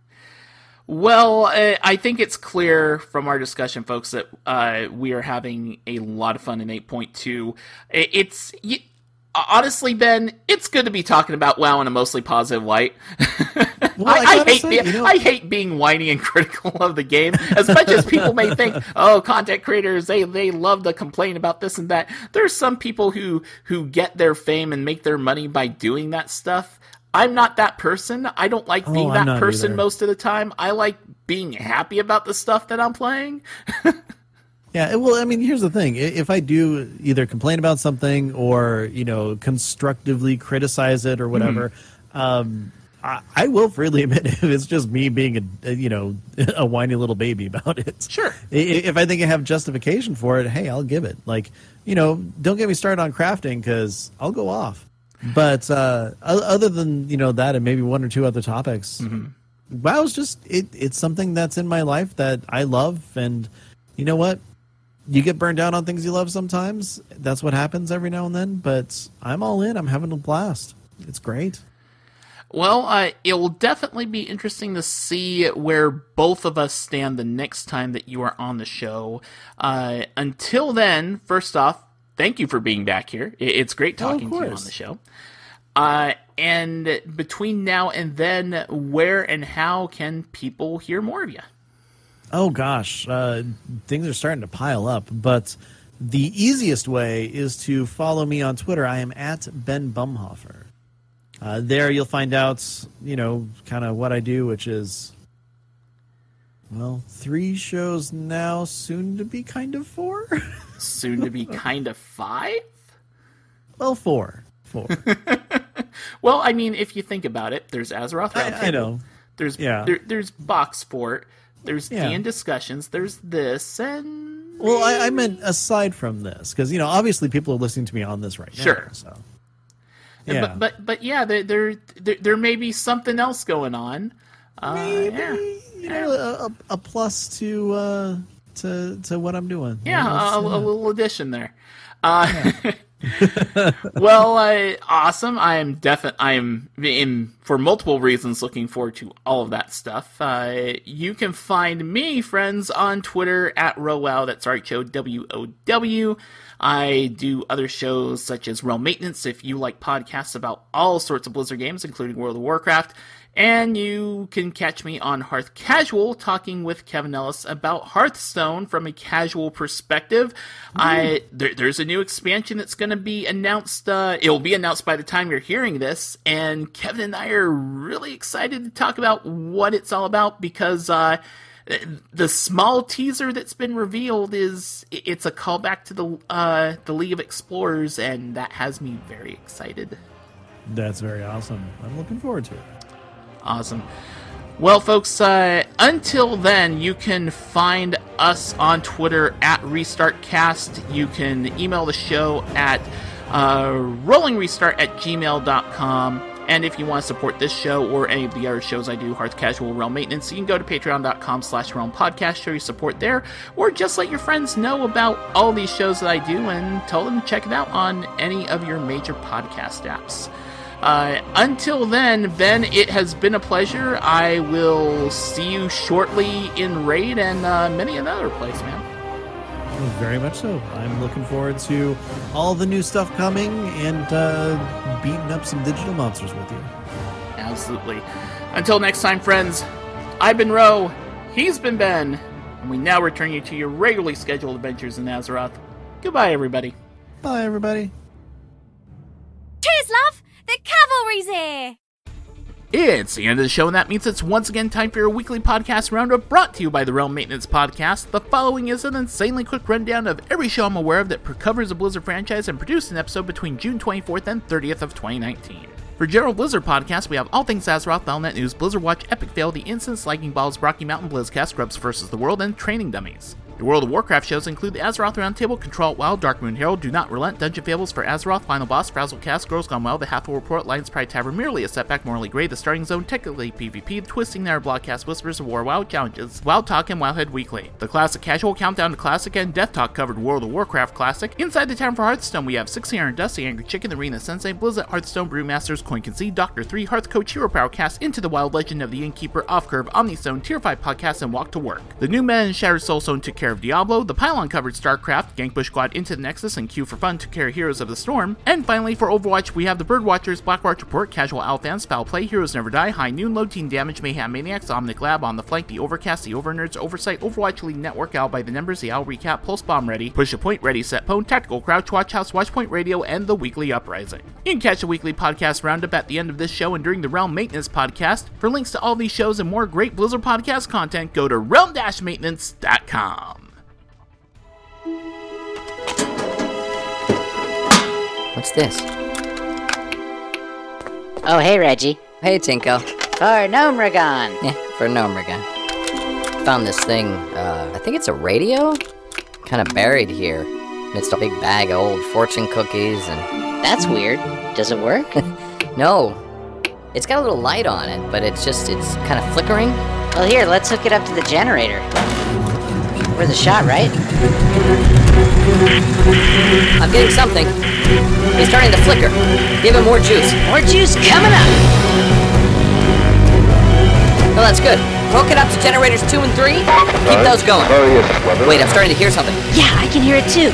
Well, uh, I think it's clear from our discussion, folks, that uh, we are having a lot of fun in eight point two. It's you, honestly, Ben, it's good to be talking about WoW in a mostly positive light. Well, I, I, I hate say, you know, I hate being whiny and critical of the game. As much as people may think, oh, content creators, they, they love to complain about this and that. There's some people who, who get their fame and make their money by doing that stuff. I'm not that person. I don't like being oh, that person either. Most of the time. I like being happy about the stuff that I'm playing. Yeah, well, I mean, here's the thing. If I do either complain about something or, you know, constructively criticize it or whatever, mm-hmm. um, I, I will freely admit if it's just me being, a, a, you know, a whiny little baby about it. Sure. If I think I have justification for it, hey, I'll give it. Like, you know, don't get me started on crafting because I'll go off. But uh, other than, you know, that and maybe one or two other topics, mm-hmm. WoW's just, it, it's something that's in my life that I love. And you know what? You get burned out on things you love sometimes. That's what happens every now and then. But I'm all in. I'm having a blast. It's great. Well, uh, it will definitely be interesting to see where both of us stand the next time that you are on the show. Uh, until then, first off, thank you for being back here. It's great talking oh, to you on the show. Uh, and between now and then, where and how can people hear more of you? Oh, gosh. Uh, things are starting to pile up. But the easiest way is to follow me on Twitter. I am at Ben Bumhofer. Uh, there you'll find out, you know, kind of what I do, which is, well, three shows now, soon to be kind of four. Soon to be kind of five? Well, four. Four. Well, I mean, if you think about it, there's Azeroth Roundtable. I, I know. There's yeah. there, there's Box Fort. There's yeah. D and Discussions. There's this and. Well, I, I meant aside from this, because you know, obviously, people are listening to me on this right now. Sure. So. Yeah. But, but but yeah, there, there there there may be something else going on. Uh, Maybe yeah. you know a, a plus to uh, to to what I'm doing. Yeah, a, a little addition there. Uh, yeah. Well, uh, awesome. I am definitely I am in for multiple reasons looking forward to all of that stuff. Uh, you can find me, friends, on Twitter at Rowow. That's R H O W O W. I do other shows such as Realm Maintenance if you like podcasts about all sorts of Blizzard games, including World of Warcraft. And you can catch me on Hearth Casual talking with Kevin Ellis about Hearthstone from a casual perspective. Mm. I there, There's a new expansion that's going to be announced. Uh, it will be announced by the time you're hearing this. And Kevin and I are really excited to talk about what it's all about because uh, the small teaser that's been revealed is it's a callback to the uh, the League of Explorers, and that has me very excited. That's very awesome. I'm looking forward to it. Awesome. Well, folks, uh, until then, you can find us on Twitter at RestartCast. You can email the show at uh, rollingrestart at gmail dot com. And if you want to support this show or any of the other shows I do, Hearth Casual, Realm Maintenance, you can go to patreon.com slash Realm Podcast, show your support there, or just let your friends know about all these shows that I do and tell them to check it out on any of your major podcast apps. Uh, until then, Ben, it has been a pleasure. I will see you shortly in Raid and uh, many another place, man. Very much so. I'm looking forward to all the new stuff coming and uh, beating up some digital monsters with you. Absolutely. Until next time, friends, I've been Ro, he's been Ben, and we now return you to your regularly scheduled adventures in Azeroth. Goodbye, everybody. Bye, everybody. Cheers, love! The cavalry's here! It's the end of the show, and that means it's once again time for your weekly podcast roundup brought to you by the Realm Maintenance Podcast. The following is an insanely quick rundown of every show I'm aware of that covers the Blizzard franchise and produced an episode between June twenty-fourth and thirtieth of twenty nineteen. For General Blizzard Podcast, we have all things Azeroth, Battle.net News, Blizzard Watch, Epic Fail, The Instance, Lightning Balls, Rocky Mountain Blizzcast, Scrubs versus the World, and Training Dummies. The World of Warcraft shows include the Azeroth Roundtable, Control Wild, Dark Moon Herald, Do Not Relent, Dungeon Fables for Azeroth, Final Boss, Frazzlecast, Girls Gone Wild, The Half-Full Report, Lions Pride Tavern, Merely a Setback, Morally Grey, The Starting Zone, Technically PvP, The Twisting Narrow Blogcast, Whispers of War, WoW Challenges, WoW Talk, and Wowhead Weekly. The Classic Casual, Countdown to Classic, and Death Talk covered World of Warcraft Classic. Inside the Tavern for Hearthstone, we have sixteen hundred Dusty, Angry Chicken, Arena Sensei, Blizzard, Hearthstone, Brewmasters, Coin Concede, Doctor three, Hearth Coach, Hero Power Cast, Into the Wild, Legend of the Innkeeper, Off Curve, Omnistone, Tier five Podcast, and Walk to Work. The New Men and Shattered Soul Stone took care of Diablo, the Pylon covered StarCraft, Gankbush Squad Into the Nexus, and Q for Fun took care of Heroes of the Storm. And finally, for Overwatch, we have the Birdwatchers, Blackwatch Report, Casual Owl Fans, Foul Play, Heroes Never Die, High Noon, Low Team Damage, Mayhem Maniacs, Omnic Lab, On the Flank, The Overcast, The Overnerds, Oversight, Overwatch League Network, Owl by the Numbers, The Owl Recap, Pulse Bomb Ready, Push a Point Ready, Set Pwn, Tactical Crouch, Watch House, Watchpoint Radio, and The Weekly Uprising. You can catch the weekly podcast roundup at the end of this show and during the Realm Maintenance Podcast. For links to all these shows and more great Blizzard podcast content, go to realm dash maintenance dot com. What's this? Oh, hey, Reggie. Hey, Tinko. For Gnomeregan. Yeah, for Gnomeregan. Found this thing, uh, I think it's a radio? Kind of buried here. Amidst a big bag of old fortune cookies and... That's weird. Does it work? No. It's got a little light on it, but it's just, it's kind of flickering. Well, here, let's hook it up to the generator. Worth a shot, right? I'm getting something. He's starting to flicker. Give him more juice. More juice coming up! Well, that's good. Hook it up to generators two and three. Keep those going. Wait, I'm starting to hear something. Yeah, I can hear it too.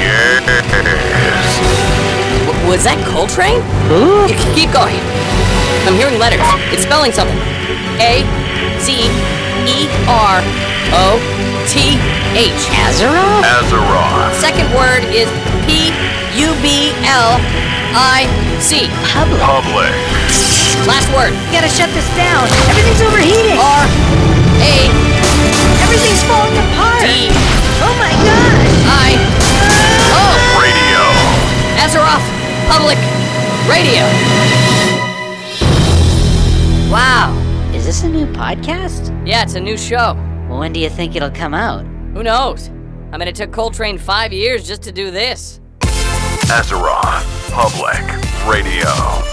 W- was that Coltrane? Ooh. Keep going. I'm hearing letters. It's spelling something. A Z E R O T H. Azeroth? Azeroth. Second word is P U B L I C. Public. Public. Last word. You gotta shut this down. Everything's overheating. R A Everything's falling apart. D Oh my gosh. I O. Radio. Azeroth Public Radio. Wow. Is this a new podcast? Yeah, it's a new show. Well, when do you think it'll come out? Who knows? I mean, it took Coltrane five years just to do this. Azeroth Public Radio.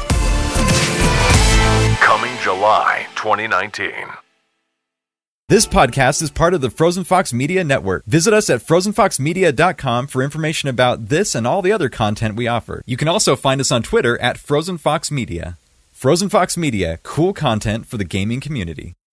Coming July twenty nineteen. This podcast is part of the Frozen Fox Media Network. Visit us at frozen fox media dot com for information about this and all the other content we offer. You can also find us on Twitter at Frozen Fox Media. Frozen Fox Media, cool content for the gaming community.